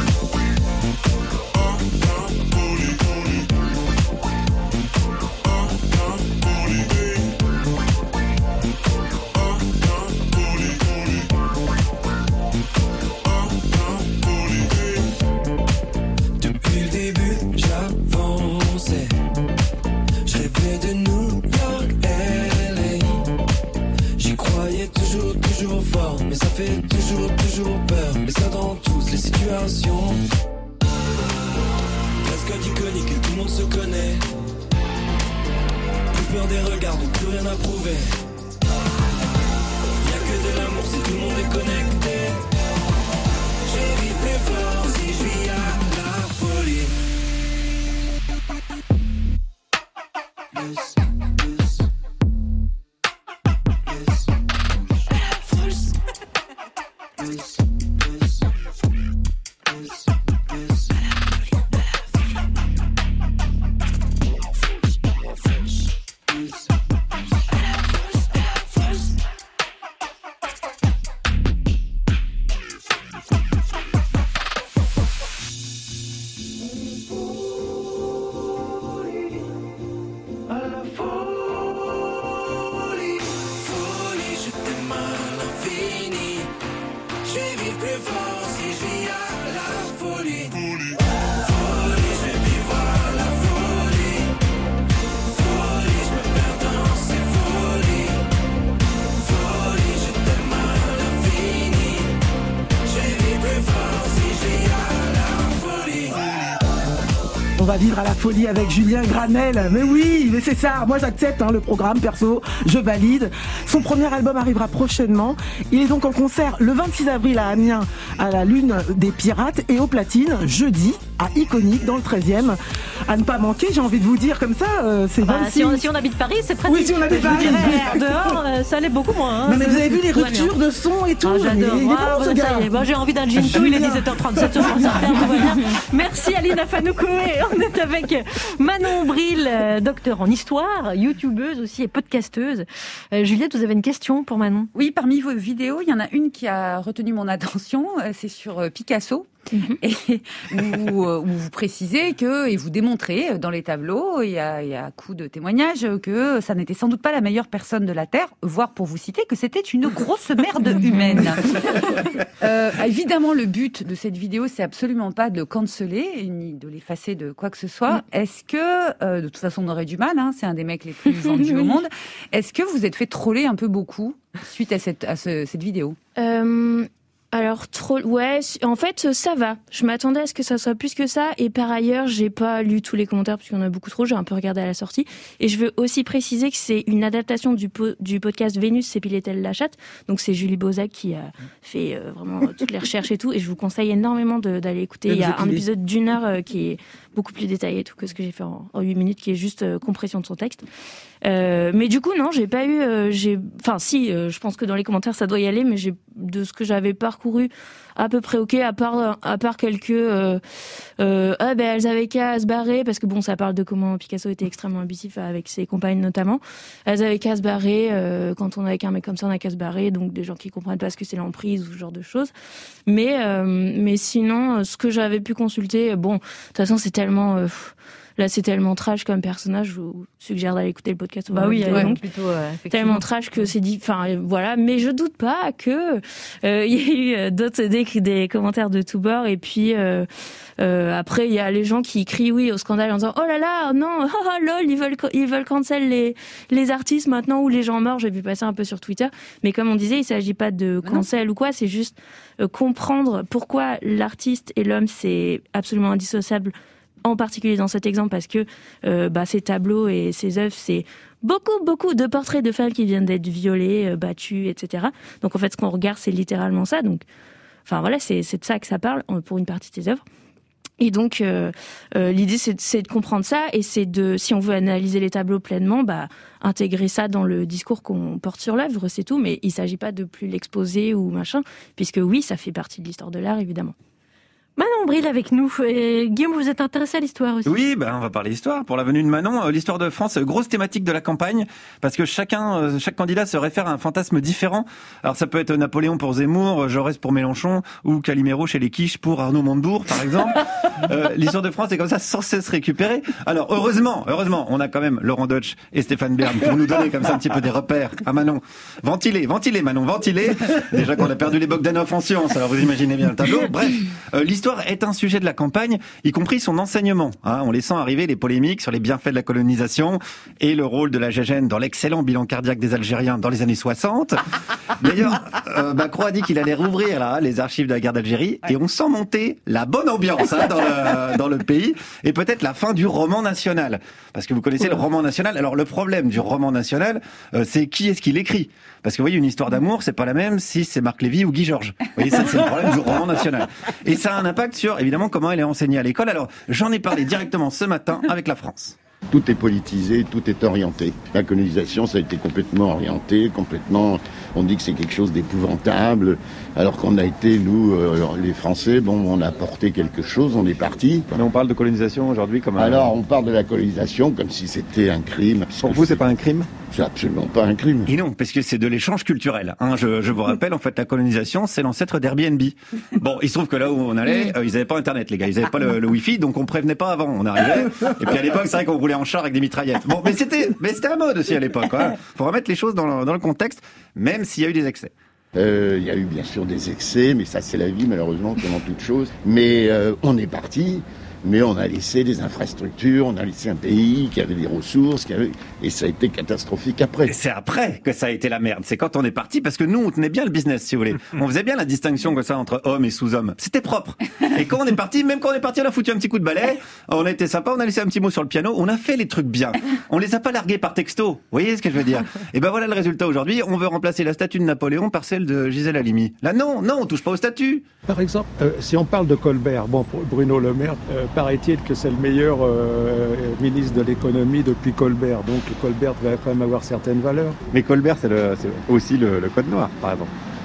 Mais ça fait toujours, toujours peur. Mais ça dans toutes les situations. Presque d'iconique et tout le monde se connaît. Plus peur des regards, donc plus rien à prouver. Y'a que de l'amour si tout le monde est connecté. Je vais vivre plus fort si je vis à la folie. Plus. On va vivre à la folie avec Julien Granel. Mais oui, mais c'est ça. Moi, j'accepte hein, le programme perso. Je valide. Son premier album arrivera prochainement. Il est donc en concert le vingt-six avril à Amiens, à la Lune des Pirates, et au Platine, jeudi, à Iconique, dans le treizième. À ne pas manquer, j'ai envie de vous dire comme ça, euh, c'est bah, vingt-six... Si on, si on habite Paris, c'est pratique. Oui, si on habite Paris. Dehors, euh, ça allait beaucoup moins. Hein. Non, mais vous avez vu les ruptures de son et tout. Ah, j'adore. Il est bon, ah, ce bah, gars. Ça y est. Bon, j'ai envie d'un gin tout. Il est dix-sept heures trente-sept sur France Inter. Tout va bien. Merci Aline Afanoukoé. On est avec Manon Bril, docteur en histoire, youtubeuse aussi et podcasteuse. Euh, Juliette, vous avez une question pour Manon? Oui, parmi vos vidéos, il y en a une qui a retenu mon attention. C'est sur Picasso. Mm-hmm. Et où, où vous précisez que, et vous démontrez dans les tableaux, il y a, il y a coup de témoignage, que ça n'était sans doute pas la meilleure personne de la Terre, voire pour vous citer, que c'était une grosse merde humaine. euh, évidemment, le but de cette vidéo, c'est absolument pas de le canceller, ni de l'effacer de quoi que ce soit. Mm. Est-ce que, euh, de toute façon, on aurait du mal, hein, c'est un des mecs les plus vendus au monde. Est-ce que vous êtes fait troller un peu beaucoup suite à cette, à ce, cette vidéo? euh... Alors, trop, ouais, en fait, ça va. Je m'attendais à ce que ça soit plus que ça. Et par ailleurs, j'ai pas lu tous les commentaires parce qu'il y en a beaucoup trop. J'ai un peu regardé à la sortie. Et je veux aussi préciser que c'est une adaptation du, po- du podcast Vénus s'épilait-elle la chatte. Donc, c'est Julie Bozac qui a fait euh, vraiment toutes les recherches et tout. Et je vous conseille énormément de, d'aller écouter. Il y a un épisode d'une heure euh, qui est beaucoup plus détaillé et tout que ce que j'ai fait en, en huit minutes, qui est juste euh, compression de son texte. Euh, mais du coup, non, j'ai pas eu, euh, j'ai, enfin, si, euh, je pense que dans les commentaires, ça doit y aller, mais j'ai, de ce que j'avais parcouru, à peu près ok, à part, à part quelques, euh, euh, ah, ben, elles avaient qu'à se barrer, parce que bon, ça parle de comment Picasso était extrêmement abusif avec ses compagnes notamment. Elles avaient qu'à se barrer, euh, quand on est avec un mec comme ça, on a qu'à se barrer, donc des gens qui comprennent pas ce que c'est l'emprise ou ce genre de choses. Mais, euh, mais sinon, ce que j'avais pu consulter, bon, de toute façon, c'est tellement, euh, là, c'est tellement trash comme personnage. Je vous suggère d'aller écouter le podcast. Bah oui, ouais, donc plutôt euh, tellement trash que c'est dit. Enfin, euh, voilà. Mais je doute pas que euh, il y a eu d'autres des, des commentaires de tous bords. Et puis euh, euh, après, il y a les gens qui crient oui au scandale en disant oh là là, non, oh, oh, lol, ils veulent ils veulent cancel les les artistes maintenant ou les gens morts. J'ai vu passer un peu sur Twitter. Mais comme on disait, il s'agit pas de cancel ou quoi. C'est juste euh, comprendre pourquoi l'artiste et l'homme c'est absolument indissociable. En particulier dans cet exemple parce que euh, bah, ces tableaux et ces œuvres, c'est beaucoup, beaucoup de portraits de femmes qui viennent d'être violées, euh, battues, et cetera. Donc en fait, ce qu'on regarde, c'est littéralement ça. Donc, enfin voilà, c'est, c'est de ça que ça parle pour une partie de ces œuvres. Et donc, euh, euh, l'idée, c'est de, c'est de comprendre ça et c'est de, si on veut analyser les tableaux pleinement, bah, intégrer ça dans le discours qu'on porte sur l'œuvre, c'est tout. Mais il s'agit pas de plus l'exposer ou machin, puisque oui, ça fait partie de l'histoire de l'art, évidemment. Manon Bril avec nous. Et Guillaume, vous êtes intéressé à l'histoire aussi? Oui, ben on va parler histoire. Pour la venue de Manon, euh, l'histoire de France, grosse thématique de la campagne, parce que chacun, euh, chaque candidat se réfère à un fantasme différent. Alors ça peut être Napoléon pour Zemmour, Jaurès pour Mélenchon, ou Calimero chez les Quiches pour Arnaud Montebourg, par exemple. euh, l'histoire de France est comme ça, sans cesse récupérée. Alors heureusement, heureusement, on a quand même Laurent Deutsch et Stéphane Bern pour nous donner comme ça un petit peu des repères à Manon. Ventilez, ventilez Manon, ventilez. Déjà qu'on a perdu les Bogdanov en sciences, alors vous imaginez bien le tableau. Bref, euh, l'histoire est un sujet de la campagne, y compris son enseignement. Hein, on les sent arriver les polémiques sur les bienfaits de la colonisation et le rôle de la Gégène dans l'excellent bilan cardiaque des Algériens dans les années soixante. D'ailleurs, euh, Macron a dit qu'il allait rouvrir là les archives de la guerre d'Algérie et on sent monter la bonne ambiance hein, dans, le, dans le pays et peut-être la fin du roman national. Parce que vous connaissez le roman national. Alors le problème du roman national, euh, c'est qui est-ce qui l'écrit. Parce que vous voyez, une histoire d'amour, c'est pas la même si c'est Marc Lévy ou Guy Georges. Vous voyez, ça c'est le problème du roman national. Et ça a un impact sur, évidemment, comment elle est enseignée à l'école. Alors, j'en ai parlé directement ce matin avec la France. Tout est politisé, tout est orienté. La colonisation, ça a été complètement orienté, complètement... On dit que c'est quelque chose d'épouvantable, alors qu'on a été, nous, euh, les Français, bon, on a apporté quelque chose, on est parti. Mais on parle de colonisation aujourd'hui comme un... Alors, on parle de la colonisation comme si c'était un crime. Pour vous, c'est pas un crime ? C'est absolument pas un crime. Et non, parce que c'est de l'échange culturel. Hein. Je, je vous rappelle, en fait, la colonisation, c'est l'ancêtre d'Airbnb. Bon, il se trouve que là où on allait, euh, ils avaient pas Internet, les gars. Ils avaient pas le, le Wi-Fi, donc on prévenait pas avant. On arrivait. Et puis à l'époque, c'est vrai qu'on roulait en char avec des mitraillettes. Bon, mais c'était, mais c'était la mode aussi à l'époque. Hein. Faut remettre les choses dans le, dans le contexte, même s'il y a eu des excès. Il euh, y a eu bien sûr des excès, mais ça c'est la vie malheureusement, comme en toute chose. Mais euh, on est parti. Mais on a laissé des infrastructures, on a laissé un pays qui avait des ressources, qui avait... et ça a été catastrophique après. Et c'est après que ça a été la merde. C'est quand on est parti, parce que nous, on tenait bien le business, si vous voulez. On faisait bien la distinction comme ça entre hommes et sous-hommes. C'était propre. Et quand on est parti, même quand on est parti, on a foutu un petit coup de balai, on a été sympa, on a laissé un petit mot sur le piano, on a fait les trucs bien. On les a pas largués par texto. Vous voyez ce que je veux dire? Et ben voilà le résultat aujourd'hui. On veut remplacer la statue de Napoléon par celle de Gisèle Halimi. Là, non, non, on touche pas aux statues. Par exemple, euh, si on parle de Colbert, bon, pour Bruno Le Maire, euh, paraît-il que c'est le meilleur euh, ministre de l'économie depuis Colbert. Donc Colbert va quand même avoir certaines valeurs. Mais Colbert, c'est, le, c'est aussi le, le code noir, par exemple.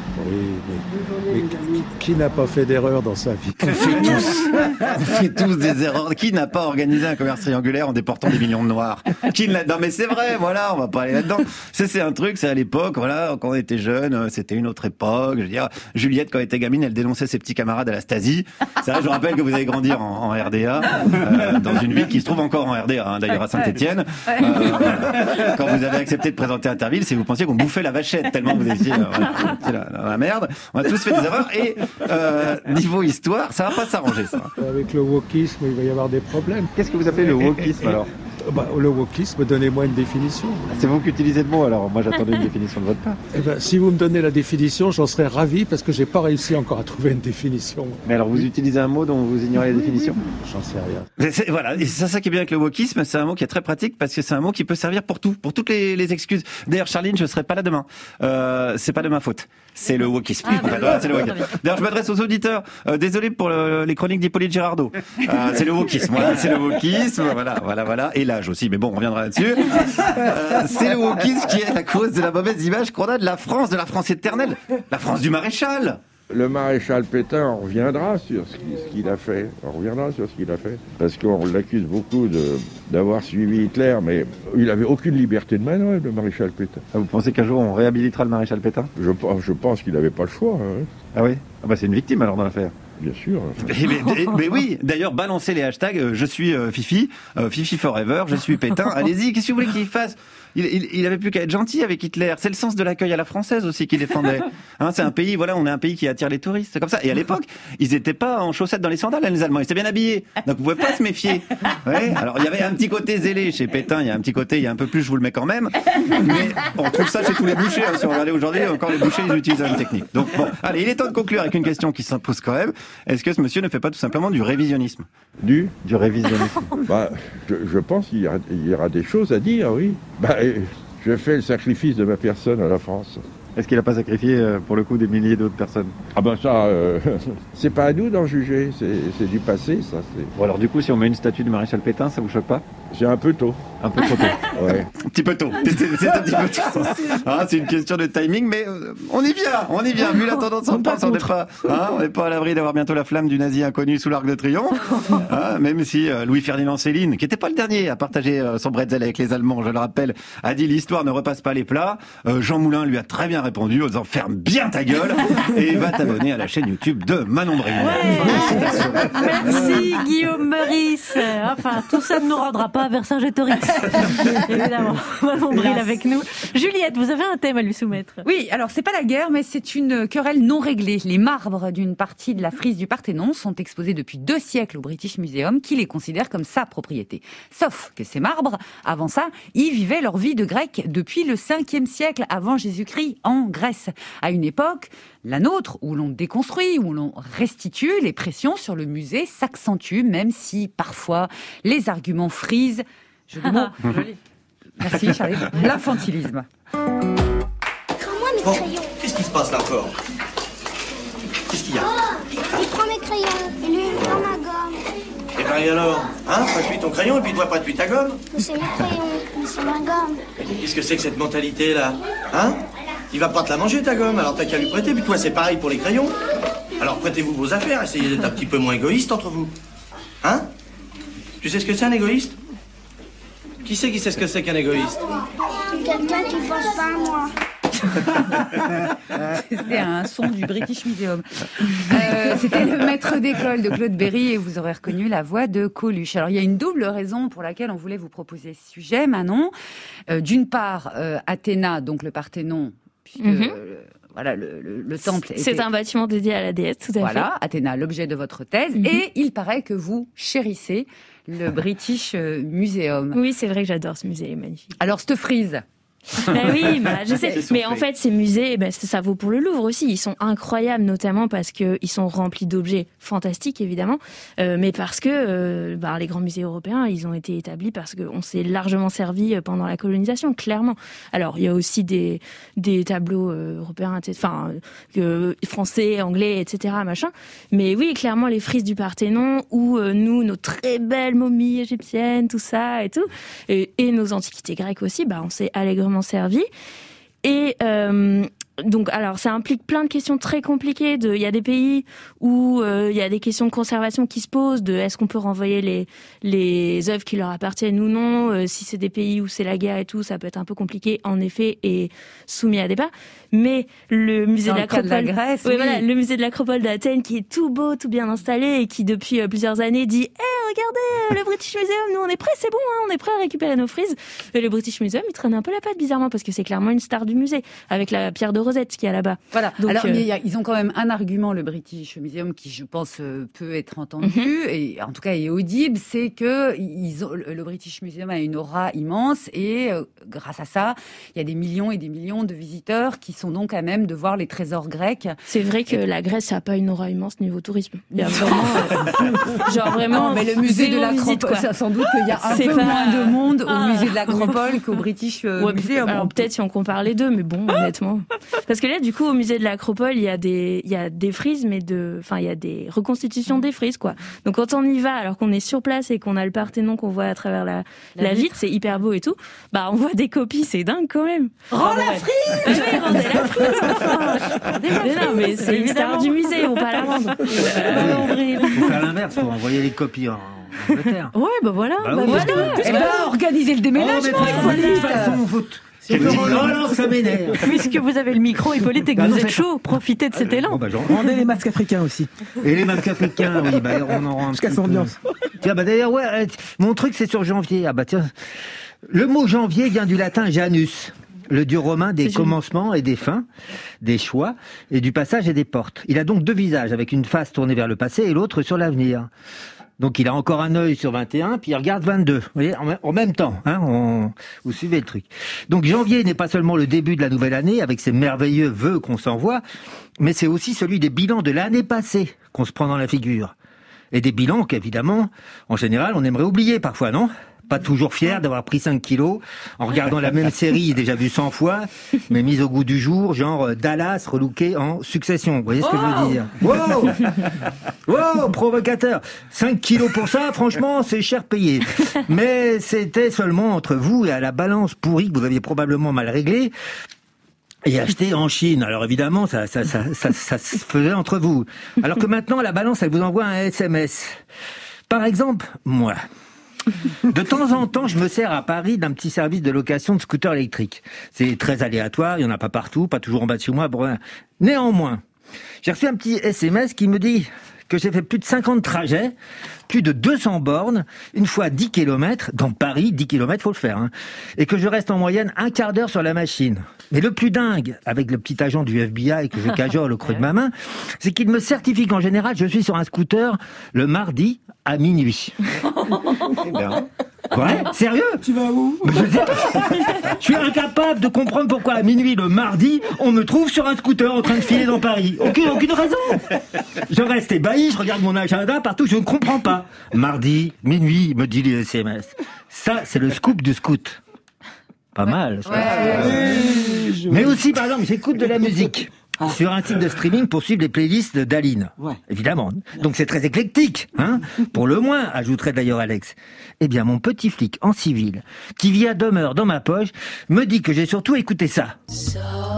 Oui, mais, mais qui, qui n'a pas fait d'erreur dans sa vie? On fait tous, on fait tous des erreurs. Qui n'a pas organisé un commerce triangulaire en déportant des millions de noirs? Qui ne l'a... Non mais c'est vrai, voilà, on va pas aller là-dedans. C'est, c'est un truc, c'est à l'époque, voilà, quand on était jeune, c'était une autre époque. Je veux dire, Juliette, quand elle était gamine, elle dénonçait ses petits camarades à la Stasi. C'est vrai, je vous rappelle que vous allez grandir en, en R D A, euh, dans une ville qui se trouve encore en R D A, hein, d'ailleurs à Saint-Étienne. Euh, voilà. Quand vous avez accepté de présenter Interville, c'est que vous pensiez qu'on bouffait la vachette tellement vous étiez, euh, voilà, vous étiez là, dans la merde. On a tous fait des erreurs et euh, niveau histoire, ça va pas s'arranger ça. Avec le wokisme, il va y avoir des problèmes. Qu'est-ce que vous appelez le wokisme alors? Bah, le wokisme, donnez-moi une définition. C'est vous qui utilisez le mot, alors moi j'attendais une définition de votre part. Eh ben, si vous me donnez la définition, j'en serais ravi parce que j'ai pas réussi encore à trouver une définition. Mais alors vous utilisez un mot dont vous ignorez la définition? J'en sais rien. C'est, voilà, et c'est ça qui est bien avec le wokisme, c'est un mot qui est très pratique parce que c'est un mot qui peut servir pour tout, pour toutes les, les excuses. D'ailleurs, Charline, je serai pas là demain. Euh, c'est pas de ma faute. C'est le wokisme. Ah, en fait, voilà, c'est le wokisme. D'ailleurs, je m'adresse aux auditeurs. Euh, désolé pour le, les chroniques d'Hippolyte Girardot. Euh, c'est le wokisme. Voilà, c'est le wokisme. Voilà, voilà, voilà. Et l'âge aussi. Mais bon, on reviendra là-dessus. Euh, c'est le wokisme qui est la cause de la mauvaise image qu'on a de la France, de la France éternelle, la France du maréchal. Le maréchal Pétain, on reviendra sur ce qu'il, ce qu'il a fait. On reviendra sur ce qu'il a fait. Parce qu'on l'accuse beaucoup de, d'avoir suivi Hitler, mais il n'avait aucune liberté de manœuvre, le maréchal Pétain. Ah, vous pensez qu'un jour on réhabilitera le maréchal Pétain? je, je pense qu'il n'avait pas le choix. Hein. Ah oui? Ah bah c'est une victime alors dans l'affaire. Bien sûr. Mais, mais, mais oui, d'ailleurs, balancez les hashtags euh, je suis euh, Fifi, euh, Fifi Forever, je suis Pétain. Allez-y, qu'est-ce que vous voulez qu'il fasse? Il, il, il avait plus qu'à être gentil avec Hitler. C'est le sens de l'accueil à la française aussi qu'il défendait. Hein, c'est un pays, voilà, on est un pays qui attire les touristes, c'est comme ça. Et à l'époque, ils étaient pas en chaussettes dans les sandales, hein, les Allemands. Ils étaient bien habillés. Donc vous pouvez pas se méfier. Ouais. Alors il y avait un petit côté zélé chez Pétain. Il y a un petit côté, il y a un peu plus, je vous le mets quand même. Mais on trouve ça chez tous les bouchers. Hein, si on regardait aujourd'hui, encore les bouchers, ils utilisent la même technique. Donc bon, allez, il est temps de conclure avec une question qui s'impose quand même. Est-ce que ce monsieur ne fait pas tout simplement du révisionnisme? Du Du révisionnisme. Bah, je, je pense qu'il y, a, il y aura des choses à dire, oui. Bah, je fais le sacrifice de ma personne à la France. Est-ce qu'il n'a pas sacrifié, pour le coup, des milliers d'autres personnes? Ah ben ça, euh, c'est pas à nous d'en juger, c'est, c'est du passé, ça. C'est... Bon alors du coup, si on met une statue du maréchal Pétain, ça vous choque pas? C'est un peu tôt. Un peu trop tôt. Ouais. Un petit peu tôt. C'est, c'est, c'est un petit peu tôt. Ah, c'est une question de timing, mais euh, on y vient, on y vient. Vu la tendance en France, on n'est pas, hein, on n'est pas à l'abri d'avoir bientôt la flamme du nazi inconnu sous l'Arc de Triomphe. Hein, même si euh, Louis-Ferdinand Céline, qui n'était pas le dernier à partager euh, son bretzel avec les Allemands, je le rappelle, a dit l'histoire ne repasse pas les plats. Euh, Jean Moulin lui a très bien répondu en disant ferme bien ta gueule et va t'abonner à la chaîne YouTube de Manon Bril. Ouais. Merci Guillaume Meurice. Enfin, tout ça ne nous rendra pas à Vercingétorix. Évidemment, Manon Bril avec nous. Juliette, vous avez un thème à lui soumettre. Oui, alors c'est pas la guerre, mais c'est une querelle non réglée. Les marbres d'une partie de la frise du Parthénon sont exposés depuis deux siècles au British Museum, qui les considère comme sa propriété. Sauf que ces marbres, avant ça, y vivaient leur vie de Grecs depuis le cinquième siècle avant Jésus-Christ en Grèce. À une époque, la nôtre, où l'on déconstruit, où l'on restitue, les pressions sur le musée s'accentuent, même si parfois les arguments frisent. Je le mot. Joli. Merci Charlie. L'infantilisme. Prends-moi mes Bon, crayons. qu'est-ce qui se passe là encore? Qu'est-ce qu'il y a? Il prend mes crayons et lui il prend ma gomme. Eh ben et alors? Hein? Prête-lui ton crayon et puis toi prête-lui ta gomme? Mais c'est mes crayons, mais c'est ma gomme. Qu'est-ce que c'est que cette mentalité là? Hein? Il va pas te la manger ta gomme, alors t'as qu'à lui prêter, puis toi c'est pareil pour les crayons. Alors prêtez-vous vos affaires, essayez d'être un petit peu moins égoïste entre vous. Hein? Tu sais ce que c'est un égoïste? Qui sait qui sait ce que c'est qu'un égoïste? Quelqu'un qui pense pas à moi. C'était un son du British Museum. Euh, c'était le maître d'école de Claude Berry et vous aurez reconnu la voix de Coluche. Alors il y a une double raison pour laquelle on voulait vous proposer ce sujet, Manon. Euh, d'une part, euh, Athéna, donc le Parthénon, puisque mm-hmm. euh, voilà le, le, le temple. C'est était... un bâtiment dédié à la déesse, tout à voilà, fait. Voilà, Athéna, l'objet de votre thèse, mm-hmm. et il paraît que vous chérissez le British Museum. Oui, c'est vrai que j'adore ce musée, il est magnifique. Alors cette frise. Ben oui, bah, je sais. Mais en fait, ces musées, ben, ça vaut pour le Louvre aussi. Ils sont incroyables, notamment parce que ils sont remplis d'objets fantastiques, évidemment, euh, mais parce que euh, ben, les grands musées européens, ils ont été établis parce qu'on s'est largement servi pendant la colonisation, clairement. Alors, il y a aussi des des tableaux euh, européens, enfin euh, français, anglais, et cetera, machin. Mais oui, clairement, les frises du Parthénon, ou euh, nous, nos très belles momies égyptiennes, tout ça et tout, et, et nos antiquités grecques aussi, bah, on s'est allègrement servi. Et euh, donc, alors, ça implique plein de questions très compliquées. De, il y a des pays où euh, il y a des questions de conservation qui se posent. De, est-ce qu'on peut renvoyer les les œuvres qui leur appartiennent ou non. Euh, si c'est des pays où c'est la guerre et tout, ça peut être un peu compliqué, en effet, et soumis à débat. Mais le musée Dans de le cas l'Acropole, de la Grèce, oui, oui. voilà, le musée de l'Acropole d'Athènes, qui est tout beau, tout bien installé, et qui depuis euh, plusieurs années dit, hé, hey, regardez, euh, le British Museum, nous on est prêts, c'est bon, hein, on est prêts à récupérer nos frises. Et le British Museum, il traîne un peu la patte bizarrement, parce que c'est clairement une star du musée, avec la pierre de Rosette qui est là-bas. Voilà. Donc, Alors, euh, mais il y a- ils ont quand même un argument, le British Museum, qui, je pense, euh, peut être entendu, et en tout cas est audible, c'est que ils ont, le British Museum a une aura immense, et euh, grâce à ça, il y a des millions et des millions de visiteurs qui sont donc à même de voir les trésors grecs. C'est vrai que la Grèce n'a pas une aura immense niveau tourisme. Il y a vraiment, euh, genre vraiment, Non, mais le musée de zéro visite, l'Acropole, quoi. ça, sans doute qu'il y a un C'est peu pas- moins de monde au Ah. musée de l'Acropole qu'au British euh, Ouais, Museum. alors peut-être si on compare les deux, mais bon, honnêtement. Parce que là, du coup, au musée de l'Acropole, il y a des, il y a des frises, mais de, enfin, il y a des reconstitutions des frises, quoi. Donc quand on y va, alors qu'on est sur place et qu'on a le Parthénon qu'on voit à travers la, La la vitre. vitre, c'est hyper beau et tout. Bah, on voit des copies, c'est dingue quand même. Rends Enfin, la ouais. frise Ah oui, rendez la frise, enfin. Mais non, mais c'est une star du musée, ils vont pas la rendre. Il faut faire l'inverse, faut envoyer les copies en en Angleterre. Ouais, bah voilà. Bah bah oui. voilà. Eh Puisque- ben, organiser le Oh, déménagement. mais parce que de toute façon, faut- Si vous- Oh non, ça m'énerve. Puisque vous avez le micro, Hippolyte, et que vous êtes chaud, profitez de cet élan. Bon, bah, j'en- Rendez les masques africains aussi. Et les masques africains, oui, bah, on en rend un Jusqu'à petit son peu. ambiance. Tiens, bah d'ailleurs, ouais, euh, mon truc c'est sur janvier. Ah bah tiens, le mot janvier vient du latin Janus, le dieu romain des commencements et des fins, des choix et du passage et des portes. Il a donc deux visages, avec une face tournée vers le passé et l'autre sur l'avenir. Donc il a encore un œil sur vingt et un, puis il regarde vingt-deux. Vous voyez, en, en même temps, hein, on, vous suivez le truc. Donc janvier n'est pas seulement le début de la nouvelle année, avec ses merveilleux vœux qu'on s'envoie, mais c'est aussi celui des bilans de l'année passée qu'on se prend dans la figure. Et des bilans qu'évidemment, en général, on aimerait oublier parfois, non ? Pas toujours fier d'avoir pris cinq kilos en regardant la même série déjà vue cent fois, mais mise au goût du jour, genre euh, Dallas relooké en Succession. Vous voyez ce que je veux dire ? Wow ! Wow, provocateur. cinq kilos pour ça, franchement, c'est cher payé. Mais c'était seulement entre vous et à la balance pourrie que vous aviez probablement mal réglée et acheté en Chine. Alors évidemment, ça, ça, ça, ça, ça se faisait entre vous. Alors que maintenant, la balance, elle vous envoie un S M S. Par exemple, moi. De temps en temps, je me sers à Paris d'un petit service de location de scooters électriques. C'est très aléatoire, il n'y en a pas partout, pas toujours en bas de chez moi. Bon, néanmoins, j'ai reçu un petit S M S qui me dit que j'ai fait plus de cinquante trajets, plus de deux cents bornes, une fois dix kilomètres, dans Paris, dix kilomètres, faut le faire, hein, et que je reste en moyenne un quart d'heure sur la machine. Mais le plus dingue, avec le petit agent du F B I que je cajole au creux de ma main, c'est qu'il me certifie qu'en général, je suis sur un scooter le mardi à minuit. Eh ben, ouais, sérieux ? Tu vas où ? Je sais pas. Je suis incapable de comprendre pourquoi à minuit le mardi, on me trouve sur un scooter en train de filer dans Paris. Aucune, aucune raison. Je reste ébahi, je regarde mon agenda partout, je ne comprends pas. Mardi, minuit, me dit les S M S. Ça, c'est le scoop du scout. Pas mal. Ça. Mais aussi, par exemple, j'écoute de la musique. Sur un site de streaming pour suivre les playlists d'Aline. Ouais. Évidemment. Donc c'est très éclectique, hein. Pour le moins, ajouterait d'ailleurs Alex. Eh bien, mon petit flic en civil, qui vit à demeure dans ma poche, me dit que j'ai surtout écouté ça. So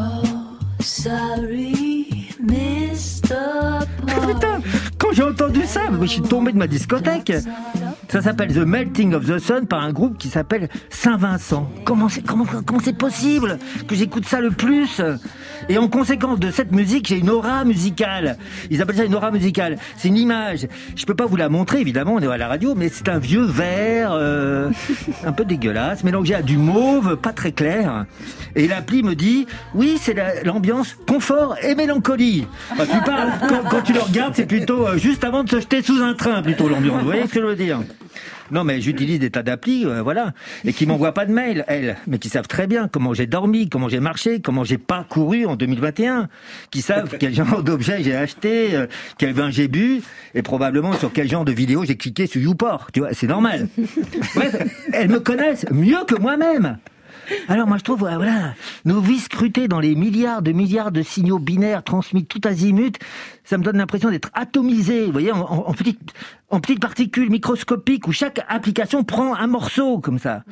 sorry, mister Putain, quand j'ai entendu ça, je suis tombé de ma discothèque. Ça s'appelle The Melting of the Sun par un groupe qui s'appelle Saint-Vincent. Comment c'est, comment, comment c'est possible que j'écoute ça le plus ? Et en conséquence de cette musique, j'ai une aura musicale. Ils appellent ça une aura musicale. C'est une image. Je peux pas vous la montrer, évidemment, on est à la radio, mais c'est un vieux vert, euh, un peu dégueulasse, mélangé à du mauve, pas très clair. Et l'appli me dit, oui, c'est la, l'ambiance confort et mélancolie. Enfin, tu parles, quand, quand tu le regardes, c'est plutôt euh, juste avant de se jeter sous un train, plutôt l'ambiance. Vous voyez ce que je veux dire ? Non, mais j'utilise des tas d'applis, euh, voilà, et qui m'envoient pas de mails, elles, mais qui savent très bien comment j'ai dormi, comment j'ai marché, comment j'ai pas couru en deux mille vingt et un, qui savent quel genre d'objet j'ai acheté, euh, quel vin j'ai bu, et probablement sur quel genre de vidéo j'ai cliqué sur YouPorn, tu vois, c'est normal. Bref, elles me connaissent mieux que moi-même. Alors moi je trouve, voilà, nos vies scrutées dans les milliards de milliards de signaux binaires transmis tout azimut, ça me donne l'impression d'être atomisé, vous voyez, en, en, en, petites, en petites particules microscopiques où chaque application prend un morceau comme ça.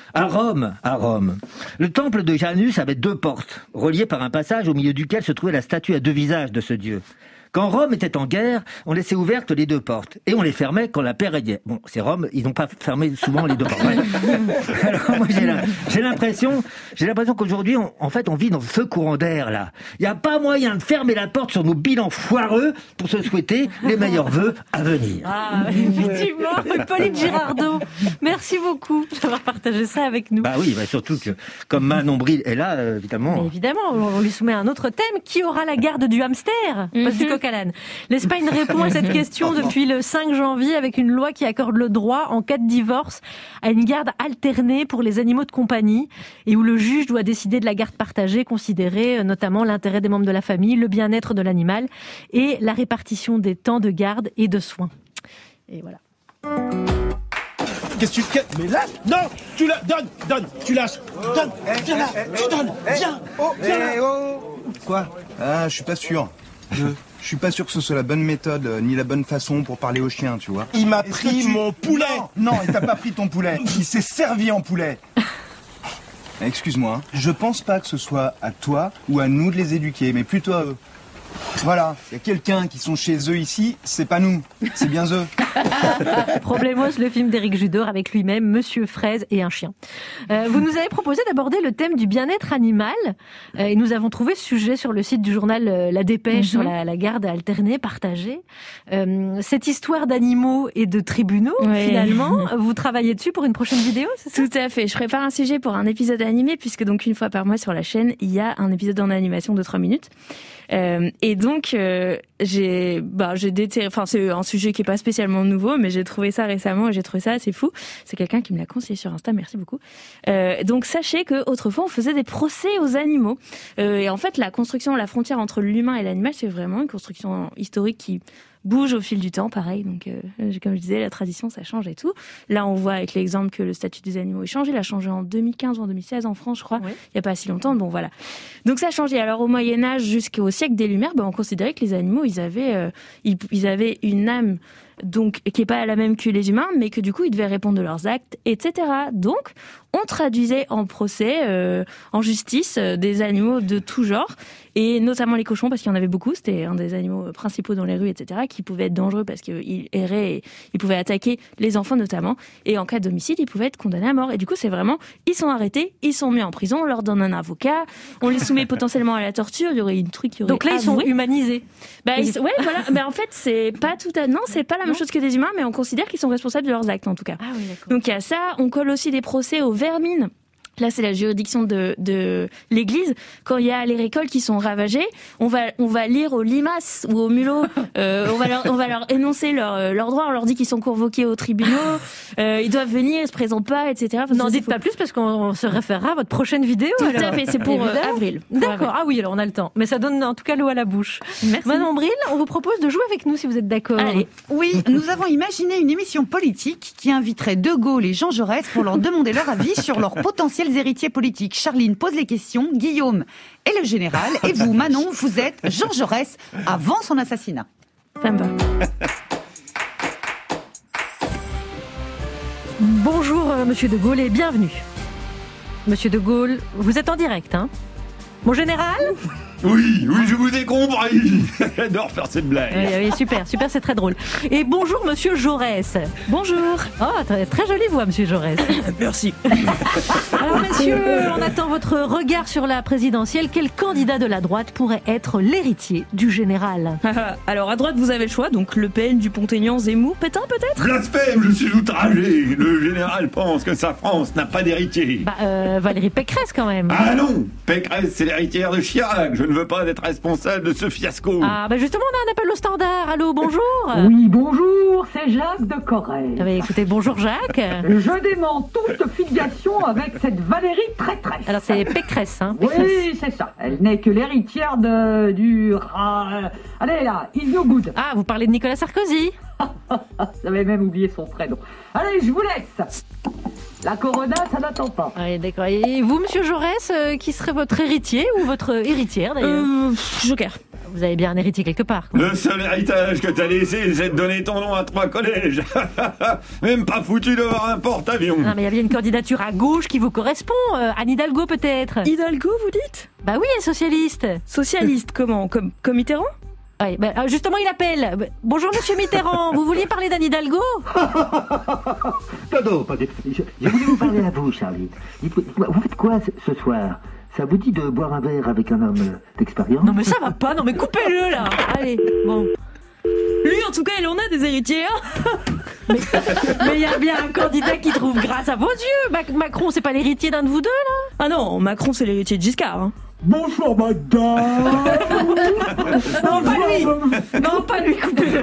À Rome, à Rome, le temple de Janus avait deux portes, reliées par un passage au milieu duquel se trouvait la statue à deux visages de ce dieu. Quand Rome était en guerre, on laissait ouvertes les deux portes. Et on les fermait quand la paix régnait. Bon, c'est Rome, ils n'ont pas fermé souvent les deux portes. Ouais. Alors moi, j'ai, la, j'ai l'impression, j'ai l'impression qu'aujourd'hui, on, en fait, on vit dans ce courant d'air, là. Il n'y a pas moyen de fermer la porte sur nos bilans foireux pour se souhaiter les meilleurs vœux à venir. Ah, effectivement, Pauline Girardot, merci beaucoup d'avoir partagé ça avec nous. Bah oui, bah surtout que, comme Manon Bril est là, euh, évidemment. Mais évidemment, on lui soumet un autre thème. Qui aura la garde du hamster? Parce du coq à l'âne. L'Espagne répond à cette question depuis le cinq janvier avec une loi qui accorde le droit, en cas de divorce, à une garde alternée pour les animaux de compagnie et où le juge doit décider de la garde partagée, considérer notamment l'intérêt des membres de la famille, le bien-être de l'animal et la répartition des temps de garde et de soins. Et voilà. Qu'est-ce que tu... Mais là, non, tu la donne, donne, tu lâches, donne, viens là, tu donnes, viens, oh, viens là. Eh, oh. Quoi? Ah, je suis pas sûr. Je, je suis pas sûr que ce soit la bonne méthode, euh, ni la bonne façon pour parler au chien, tu vois. Il m'a Est-ce pris que tu- mon poulet. Non, non, il t'a pas pris ton poulet. Il s'est servi en poulet. Excuse-moi, hein. Je pense pas que ce soit à toi ou à nous de les éduquer, mais plutôt à eux. Voilà, il y a quelqu'un qui sont chez eux ici, c'est pas nous, c'est bien eux. Problemos, le film d'Éric Judor avec lui-même, Monsieur Fraise et un chien. Euh, vous nous avez proposé d'aborder le thème du bien-être animal euh, et nous avons trouvé ce sujet sur le site du journal euh, La Dépêche mm-hmm. sur la, la garde alternée, partagée. Euh, cette histoire d'animaux et de tribunaux, Oui. finalement, vous travaillez dessus pour une prochaine vidéo, c'est ça? Tout à fait. Je prépare un sujet pour un épisode animé puisque donc une fois par mois sur la chaîne, il y a un épisode en animation de trois minutes. Euh, et donc euh, j'ai bah j'ai déterré, enfin c'est un sujet qui est pas spécialement nouveau, mais j'ai trouvé ça récemment et j'ai trouvé ça assez fou. C'est quelqu'un qui me l'a conseillé sur Insta, merci beaucoup. Euh, donc sachez que autrefois on faisait des procès aux animaux euh, et en fait la construction, la frontière entre l'humain et l'animal, c'est vraiment une construction historique qui bouge au fil du temps, pareil. Donc, euh, comme je disais, la tradition, ça change et tout. Là, on voit avec l'exemple que le statut des animaux est changé. Il a changé en deux mille quinze ou en deux mille seize en France, je crois. Oui. Il n'y a pas si longtemps. Bon, voilà. Donc, ça a changé. Alors, au Moyen-Âge jusqu'au siècle des Lumières, ben, on considérait que les animaux, ils avaient, euh, ils, ils avaient une âme, donc, qui n'est pas la même que les humains, mais que du coup, ils devaient répondre de leurs actes, et cetera. Donc, on traduisait en procès, euh, en justice, euh, des animaux de tout genre, et notamment les cochons, parce qu'il y en avait beaucoup, c'était un des animaux principaux dans les rues, et cetera, qui pouvaient être dangereux parce qu'ils erraient et ils pouvaient attaquer les enfants notamment, et en cas d'homicide, ils pouvaient être condamnés à mort. Et du coup, c'est vraiment, ils sont arrêtés, ils sont mis en prison, on leur donne un avocat, on les soumet potentiellement à la torture, il y aurait une truc qui aurait Donc là, ils sont avoué. humanisés. Bah, ils, ouais, voilà. Mais en fait, c'est pas tout à, non, c'est pas la même chose que des humains, mais on considère qu'ils sont responsables de leurs actes, en tout cas. Ah oui, d'accord. Donc il y a ça, on colle aussi des procès aux vermines. Là, c'est la juridiction de, de l'Église. Quand il y a les récoltes qui sont ravagées, on va, on va lire aux limaces ou aux mulots, euh, on va leur, on va leur énoncer leurs leur droits. On leur dit qu'ils sont convoqués aux tribunaux, euh, ils doivent venir, ils se présentent pas, et cetera. N'en dites pas plus parce qu'on se référera à votre prochaine vidéo. Tout alors. à fait, c'est pour euh, avril. D'accord. Ah oui, alors on a le temps. Mais ça donne en tout cas l'eau à la bouche. Merci. Manon Bril, on vous propose de jouer avec nous si vous êtes d'accord. Allez. Oui, nous avons imaginé une émission politique qui inviterait De Gaulle et Jean Jaurès pour leur demander leur avis sur leurs potentiels héritiers politiques. Charline pose les questions, Guillaume est le général, et vous, Manon, vous êtes Jean Jaurès avant son assassinat. Ça me va. Bonjour, euh, Monsieur De Gaulle, et bienvenue. Monsieur De Gaulle, vous êtes en direct, hein? Mon général? Oui, oui, je vous ai compris. J'adore faire cette blague. Oui, oui, super, super, c'est très drôle. Et bonjour, Monsieur Jaurès. Bonjour. Oh, très, très jolie voix, Monsieur Jaurès. Merci. Alors, messieurs, on attend votre regard sur la présidentielle. Quel candidat de la droite pourrait être l'héritier du général? Alors, à droite, vous avez le choix. Donc, Le Pen, Dupont-Aignan, Zemmour, Pétain, peut-être? Blasphème, je suis outragé. Le général pense que sa France n'a pas d'héritier. Bah, euh, Valérie Pécresse, quand même. Ah non, Pécresse, c'est l'héritière de Chirac. Je ne veux pas être responsable de ce fiasco. Ah, bah justement, on a un appel au standard. Allô, bonjour. Oui, bonjour, c'est Jacques de Corrèze. Ah bah, écoutez, bonjour Jacques. Je dément toute filiation avec cette Valérie traîtresse. Alors, c'est Pécresse, hein. Pécresse. Oui, c'est ça. Elle n'est que l'héritière de, du... ra- Allez, là, il no good. Ah, vous parlez de Nicolas Sarkozy. J'avais même oublié son prénom. Allez, je vous laisse. La Corona, ça n'attend pas. Oui, d'accord. Et vous, Monsieur Jaurès, euh, qui serait votre héritier ou votre héritière, d'ailleurs? euh, Joker. vous avez bien un héritier quelque part. Quoi. Le seul héritage que t'as laissé, c'est de donner ton nom à trois collèges. Même pas foutu d'avoir un porte-avions. Non, mais il y a bien une candidature à gauche qui vous correspond. Euh, Anne Hidalgo, peut-être. Hidalgo, vous dites? Bah oui, elle est socialiste. Socialiste, comment? Comme, comme Mitterrand? Ouais, bah, justement, il appelle. Bonjour, monsieur Mitterrand. Vous vouliez parler d'Anne Hidalgo? Pardon, pardon. Je, je voulais vous parler à vous, Charlie. Dites-moi, vous faites quoi ce, ce soir? Ça vous dit de boire un verre avec un homme d'expérience? Non mais ça va pas, non mais coupez-le là. Allez, bon. Lui en tout cas il en a des héritiers. Mais il y a bien un candidat qui trouve grâce à vos yeux. Mac- Macron c'est pas l'héritier d'un de vous deux là? Ah non, Macron c'est l'héritier de Giscard. Hein. Bonjour madame. Non pas lui. Non pas lui, coupez-le.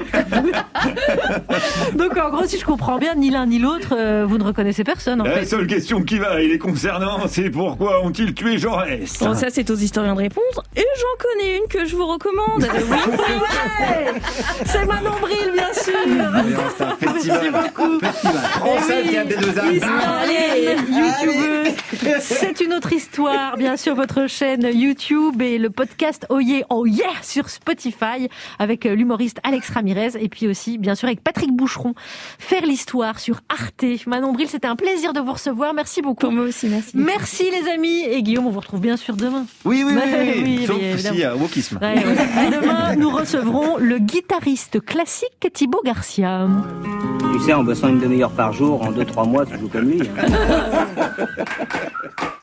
Donc en gros si je comprends bien, ni l'un ni l'autre, euh, vous ne reconnaissez personne en La fait. seule question qui va et les concernant, c'est pourquoi ont-ils tué Jaurès? Bon, ça c'est aux historiens de répondre. Et j'en connais une que je vous recommande. Ouais, c'est Manon Bril bien sûr. C'est un festival. Merci beaucoup. Festival. Français, Oui, Théâtre des Deux Âmes. Allez, YouTubeuse. C'est une autre histoire, bien sûr, votre chaîne YouTube et le podcast Oh yeah, oh yeah sur Spotify avec l'humoriste Alex Ramirez et puis aussi, bien sûr, avec Patrick Boucheron. Faire l'histoire sur Arte. Manon Bril, c'était un plaisir de vous recevoir. Merci beaucoup. Pour moi aussi, merci. Merci les amis. Et Guillaume, on vous retrouve bien sûr demain. Oui, oui, oui. oui, oui, Sauf oui, s'il y a wokisme. Ouais, ouais. Et demain, nous recevrons le guitariste classique Thibaut Garcia. Tu sais, en bossant une demi-heure par jour, en deux trois mois, tu joues comme lui. Hein.